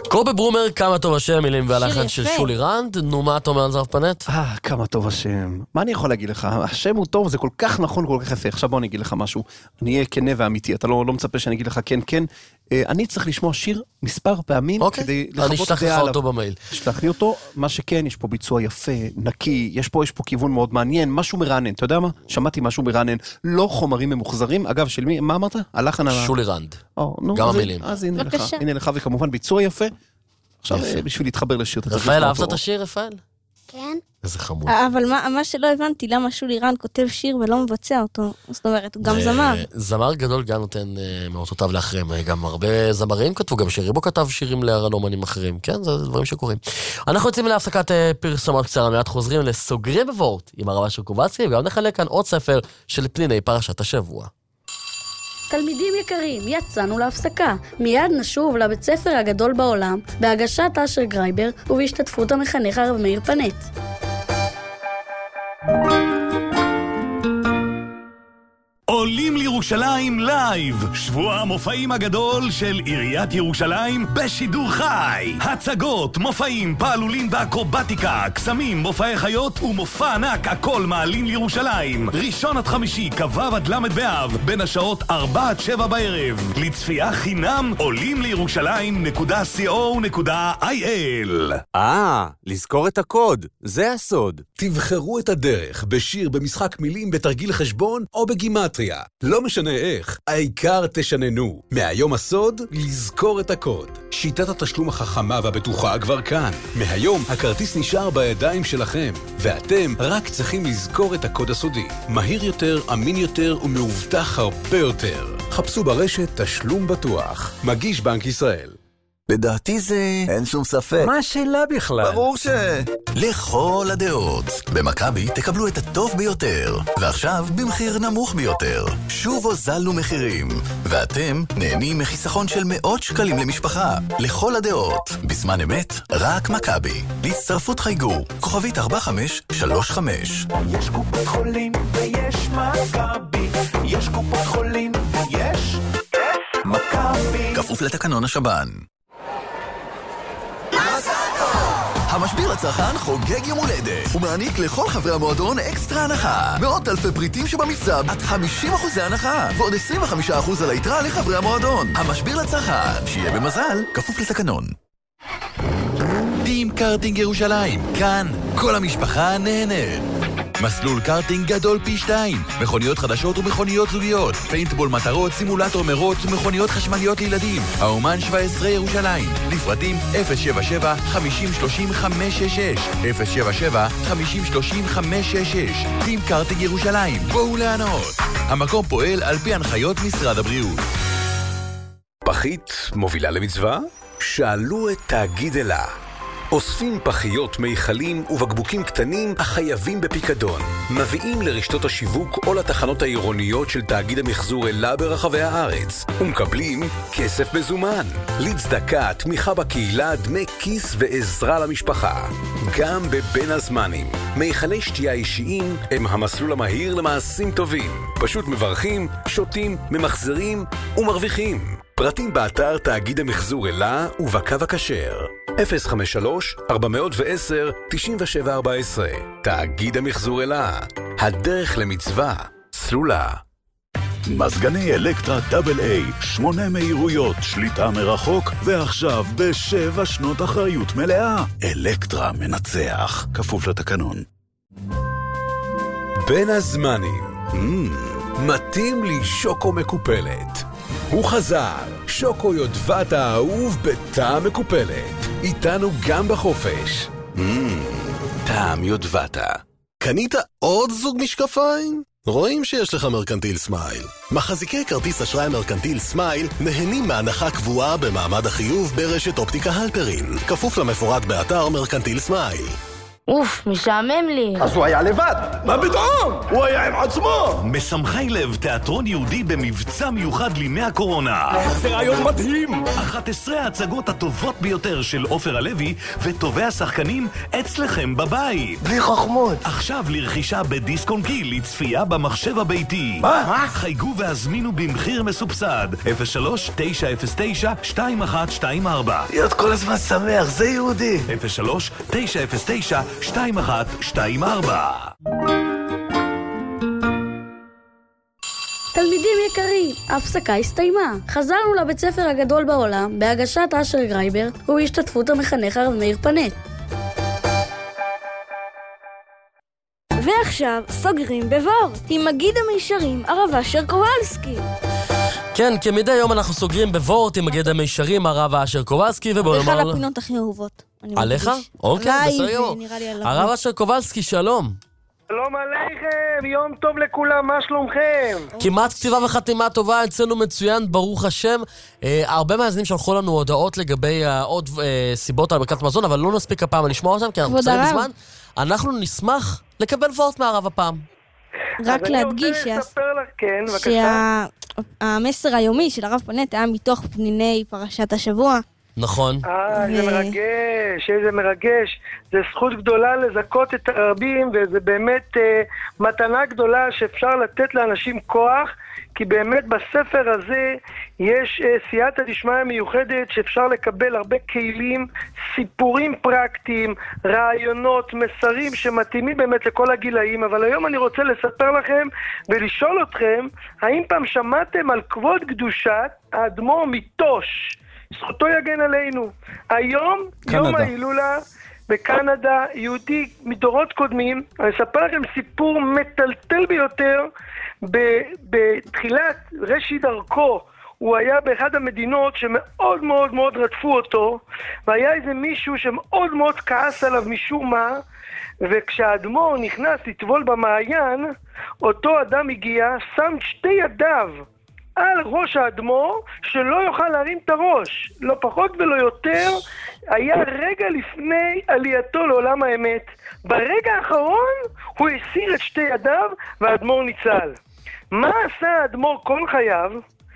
קובי ברומר, כמה טוב השם, מילים והלחן של שולי רנד. נו, מה אתה אומר על זהב פנט? אה, כמה טוב השם. מה אני יכול להגיד לך? השם הוא טוב, זה כל כך נכון, כל כך יפה. עכשיו בוא אני אגיד לך משהו. אני אהיה כנה ואמיתי, אתה לא, לא מצפה שאני אגיד לך כן, כן. אני צריך לשמוע שיר מספר פעמים אוקיי. כדי לחוות את דעה עליו. אני אשלח לך אותו במייל. אשלח לי אותו. מה שכן, יש פה ביצוע יפה, נקי, יש פה, יש פה כיוון מאוד מעניין, משהו מרענן. אתה יודע מה? שמעתי משהו מרענן. לא חומרים ממוחזרים. אגב, של מי? מה אמרת? הלחן שולי רנד. או, נו, גם אז, המילים. אז הנה לך, הנה לך, וכמובן ביצוע יפה. עכשיו, בשביל להתחבר לשיר. רפאל, אהבת את השיר, רפאל? כן. איזה חמוד. אבל מה, מה שלא הבנתי, למה שולי רנד כותב שיר ולא מבצע אותו? זאת אומרת, הוא גם זמר. זמר גדול גם נותן מאותותיו לאחרים. גם הרבה זמרים כתבו, גם שריבו כתב שירים לארנומנים אחרים. כן, זה דברים שקורים. אנחנו יוצאים להפסקת פרסומות קצרה, מיד חוזרים לסוגרים בוורט עם הרב אשר קובצקי, וגם נחלק כאן עוד ספר של פניני פרשת השבוע. תלמידים יקרים, יצאנו להפסקה. מיד נשוב לבית ספר הגדול בעולם, בהגשת אשר גרייבר ובהשתתפות המחנך הרב מאיר פנט. עולים לירושלים לייב, שבוע המופעים הגדול של עיריית ירושלים בשידור חי. הצגות, מופעים, פעלולים ואקרובטיקה, קסמים, מופעי חיות ומופע ענק, הכל מעלים לירושלים. ראשון עד חמישי, כ"ו עד למד באב, בין השעות ארבע עד שבע בערב. לצפייה חינם, עולים לירושלים נקודה סי או נקודה איי אל. אה, לזכור את הקוד, זה הסוד. תבחרו את הדרך בשיר, במשחק מילים, בתרגיל חשבון או בגימטריה. לא משנה איך, העיקר תשננו. מהיום הסוד, לזכור את הקוד. שיטת התשלום החכמה והבטוחה כבר כאן. מהיום הכרטיס נשאר בידיים שלכם, ואתם רק צריכים לזכור את הקוד הסודי. מהיר יותר, אמין יותר ומאובטח הרבה יותר. חפשו ברשת תשלום בטוח. מגיש בנק ישראל. לדעתי זה... אין שום ספק. מה השאלה בכלל? ברור ש... לכל הדעות. במכבי תקבלו את הטוב ביותר. ועכשיו במחיר נמוך ביותר. שוב הוזלנו מחירים. ואתם נהנים מחיסכון של מאות שקלים למשפחה. לכל הדעות. בזמן אמת, רק מכבי. להצטרפות חייגו. כוכבית ארבע חמש שלוש חמש. יש קופות חולים ויש מכבי. יש קופות חולים ויש... מכבי. כפוף לתקנון השב"ן. המשביר לצרכן חוגג יום הולדת ומעניק לכל חברי המועדון אקסטרה הנחה. מאות אלפי פריטים שבמבצע עד חמישים אחוז הנחה ועוד עשרים וחמישה אחוז על היתרה לחברי המועדון. המשביר לצרכן, שיהיה במזל, כפוף לתקנון. טים קארטינג ירושלים, כאן כל המשפחה נהנית. מסלול קארטינג גדול פי שתיים, מכוניות חדשות ומכוניות זוגיות, פיינטבול מטרות, סימולטור מרוץ ומכוניות חשמליות לילדים. האומן שבע עשרה ירושלים, לפרטים אפס שבע שבע חמישים שלושים חמש שש שש, אפס שבע שבע חמישים שלושים חמש שש שש. טים קארטינג ירושלים, בואו לענות. המקום פועל על פי הנחיות משרד הבריאות. פחית מובילה למצווה? שאלו את תאגיד אלה. אוספים פחיות, מיכלים ובקבוקים קטנים החייבים בפיקדון. מביאים לרשתות השיווק או לתחנות העירוניות של תאגיד המחזור אלה ברחבי הארץ. ומקבלים כסף מזומן. לצדקה, תמיכה בקהילה, דמי כיס ועזרה למשפחה. גם בבין הזמנים. מיכלי שתייה אישיים הם המסלול המהיר למעשים טובים. פשוט מברכים, שותים, ממחזרים ומרוויחים. פרטים באתר תאגיד המחזור אלה ובקו הכשר. אפס חמש שלוש ארבע עשר תשעים ושבע ארבע עשרה. תאגיד המחזור אלה. הדרך למצווה. סלולה. מזגני אלקטרה דאבל איי, שמונה מהירויות, שליטה מרחוק, ועכשיו בשבע שנות אחריות מלאה. אלקטרה מנצח, כפוף לתקנון. בין הזמנים. Mm, מתאים לי שוקו מקופלת. הוא חזר, שוקו יודבת האהוב בתא מקופלת. איתנו גם בחופש. Mm, טעם יודבת. קנית עוד זוג משקפיים? רואים שיש לך מרקנטיל סמייל. מחזיקי כרטיס אשראי מרקנטיל סמייל נהנים מהנחה קבועה במעמד החיוב ברשת אופטיקה הלפרין, כפוף למפורט באתר מרקנטיל סמייל. אוף, משעמם לי. אז הוא היה לבד. מה פתאום? הוא היה עם עצמו. משמחי לב, תיאטרון יהודי במבצע מיוחד לימי הקורונה. זה רעיון מדהים. אחת עשרה ההצגות הטובות ביותר של עופר הלוי וטובי השחקנים אצלכם בבית. בלי חוכמות. עכשיו לרכישה בדיסק און קי לצפייה במחשב הביתי. מה? חייגו והזמינו במחיר מסובסד. אפס שלוש תשע אפס תשע שתיים אחת שתיים ארבע. להיות כל הזמן שמח, זה יהודי. אפס שלוש תשע אפס תשע שתיים אחת שתיים ארבע. תלמידים יקרים, ההפסקה הסתיימה. חזרנו לבית ספר הגדול בעולם בהגשת אשר גרייבר ובהשתתפות המחנך הרב מאיר פנט. ועכשיו סוגרים בוורט עם מגיד המישרים הרב אשר קובלסקי. כן, כמדי יום אנחנו סוגרים בוורט עם מגיד המישרים הרב אשר קובלסקי, ובואו נאמר... אחד הפינות הכי אהובות. עליך? אוקיי, בסדר גמור. הרב אשר קובלסקי, שלום. שלום עליכם, יום טוב לכולם, מה שלומכם? כמעט כתיבה וחתימה טובה, אצלנו מצוין, ברוך השם. אה, הרבה מהאזנים שלחו לנו הודעות לגבי אה, עוד אה, סיבות על ברכת מזון, אבל לא נספיק הפעם לשמוע אותם, כי אנחנו קצרים בזמן. אנחנו נשמח לקבל וורט מהרב הפעם. רק להדגיש שהמסר היומי של הרב פנט היה מתוך פניני פרשת השבוע. נכון. אה, זה מרגש, איזה מרגש. זה זכות גדולה לזכות את הרבים, וזה באמת אה, מתנה גדולה שאפשר לתת לאנשים כוח, כי באמת בספר הזה יש אה, סייעתא דשמיא מיוחדת שאפשר לקבל הרבה כלים, סיפורים פרקטיים, רעיונות, מסרים שמתאימים באמת לכל הגילאים. אבל היום אני רוצה לספר לכם ולשאול אתכם, האם פעם שמעתם על כבוד קדושת האדמו"ר מתוש? זכותו יגן עלינו. היום, קנדה. יום ההילולה בקנדה, יהודי מדורות קודמים. אני אספר לכם סיפור מטלטל ביותר. בתחילת ראשית דרכו, הוא היה באחד המדינות שמאוד מאוד מאוד רדפו אותו, והיה איזה מישהו שמאוד מאוד כעס עליו משום מה, וכשהאדמו"ר נכנס לטבול במעיין, אותו אדם הגיע, שם שתי ידיו על ראש האדמו"ר, שלא יוכל להרים את הראש. לא פחות ולא יותר, היה רגע לפני עלייתו לעולם האמת. ברגע האחרון הוא הסיר את שתי ידיו והאדמו"ר ניצל. מה עשה האדמו"ר כל חייו?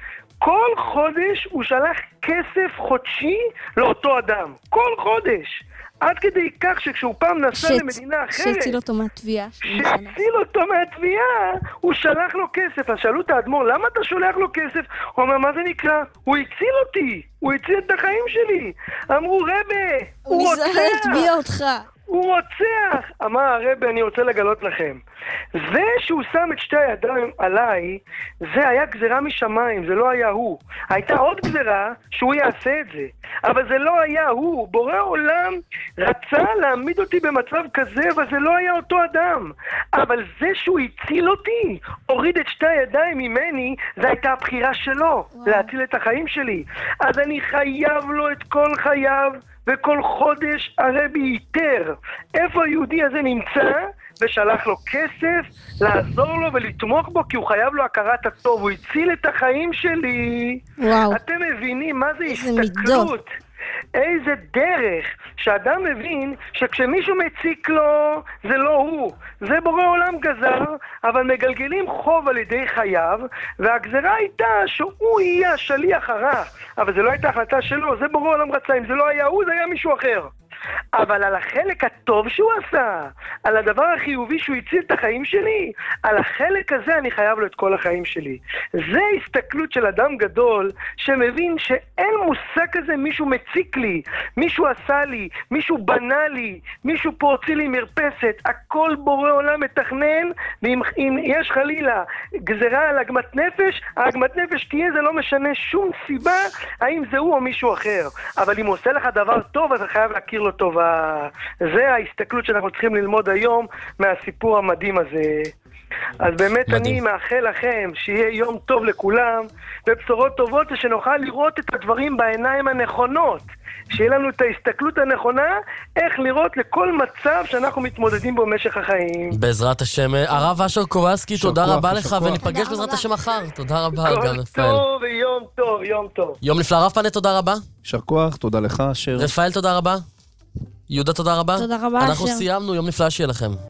כל חודש הוא שלח כסף חודשי לאותו אדם. כל חודש. עד כדי כך שכשהוא פעם נסע שצ... למדינה אחרת... שהציל אותו מהתביעה. שהציל אותו מהתביעה, הוא שלח לו כסף. אז שאלו את האדמו"ר, למה אתה שולח לו כסף? הוא אומר, מה זה נקרא? הוא הציל אותי. הוא הציל את החיים שלי. אמרו, רבי, הוא, הוא רוצח. הוא ניסה להטביע אותך. הוא רוצח. אמר הרבי, אני רוצה לגלות לכם. זה שהוא שם את שתי הידיים עליי, זה היה גזרה משמיים, זה לא היה הוא. הייתה עוד גזרה שהוא יעשה את זה. אבל זה לא היה הוא. בורא עולם רצה להעמיד אותי במצב כזה, אבל זה לא היה אותו אדם. אבל זה שהוא הציל אותי, הוריד את שתי הידיים ממני, זה הייתה הבחירה שלו, וואו. להציל את החיים שלי. אז אני חייב לו את כל חייו, וכל חודש הרבי ייתר איפה היהודי הזה נמצא, ושלח לו כסף לעזור לו ולתמוך בו, כי הוא חייב לו הכרת הטוב. הוא הציל את החיים שלי. וואו. אתם מבינים מה זה הסתכלות? איזה דרך שאדם מבין שכשמישהו מציק לו זה לא הוא, זה בורא עולם גזר, אבל מגלגלים חוב על ידי חייו, והגזרה הייתה שהוא יהיה השליח הרע, אבל זה לא הייתה החלטה שלו, זה בורא עולם רצה. אם זה לא היה הוא, זה היה מישהו אחר. אבל על החלק הטוב שהוא עשה, על הדבר החיובי שהוא הציל את החיים שלי, על החלק הזה אני חייב לו את כל החיים שלי. זה הסתכלות של אדם גדול שמבין שאין מושג כזה מישהו מציק לי, מישהו עשה לי, מישהו בנה לי, מישהו פה הוציא לי מרפסת. הכל בורא עולם מתכנן, ואם אם יש חלילה גזרה על עגמת נפש, העגמת נפש תהיה, זה לא משנה שום סיבה האם זה הוא או מישהו אחר. אבל אם הוא עושה לך דבר טוב, אז אתה חייב להכיר לו טובה. זה ההסתכלות שאנחנו צריכים ללמוד היום מהסיפור המדהים הזה. אז באמת מדהים. אני מאחל לכם שיהיה יום טוב לכולם, ובשורות טובות שנוכל לראות את הדברים בעיניים הנכונות. שיהיה לנו את ההסתכלות הנכונה, איך לראות לכל מצב שאנחנו מתמודדים בו במשך החיים. בעזרת השם. הרב אשר קובלסקי, תודה רבה לך, וניפגש בעזרת השם מחר. תודה רבה גם רפאל. כל טוב ויום טוב, יום טוב. יום נפלא. הרב פנט, תודה רבה. יישר כוח, תודה לך, אשר. רפאל, תודה רבה. יהודה, תודה רבה. תודה רבה, אנחנו אשר. סיימנו, יום נפלא שיהיה לכם.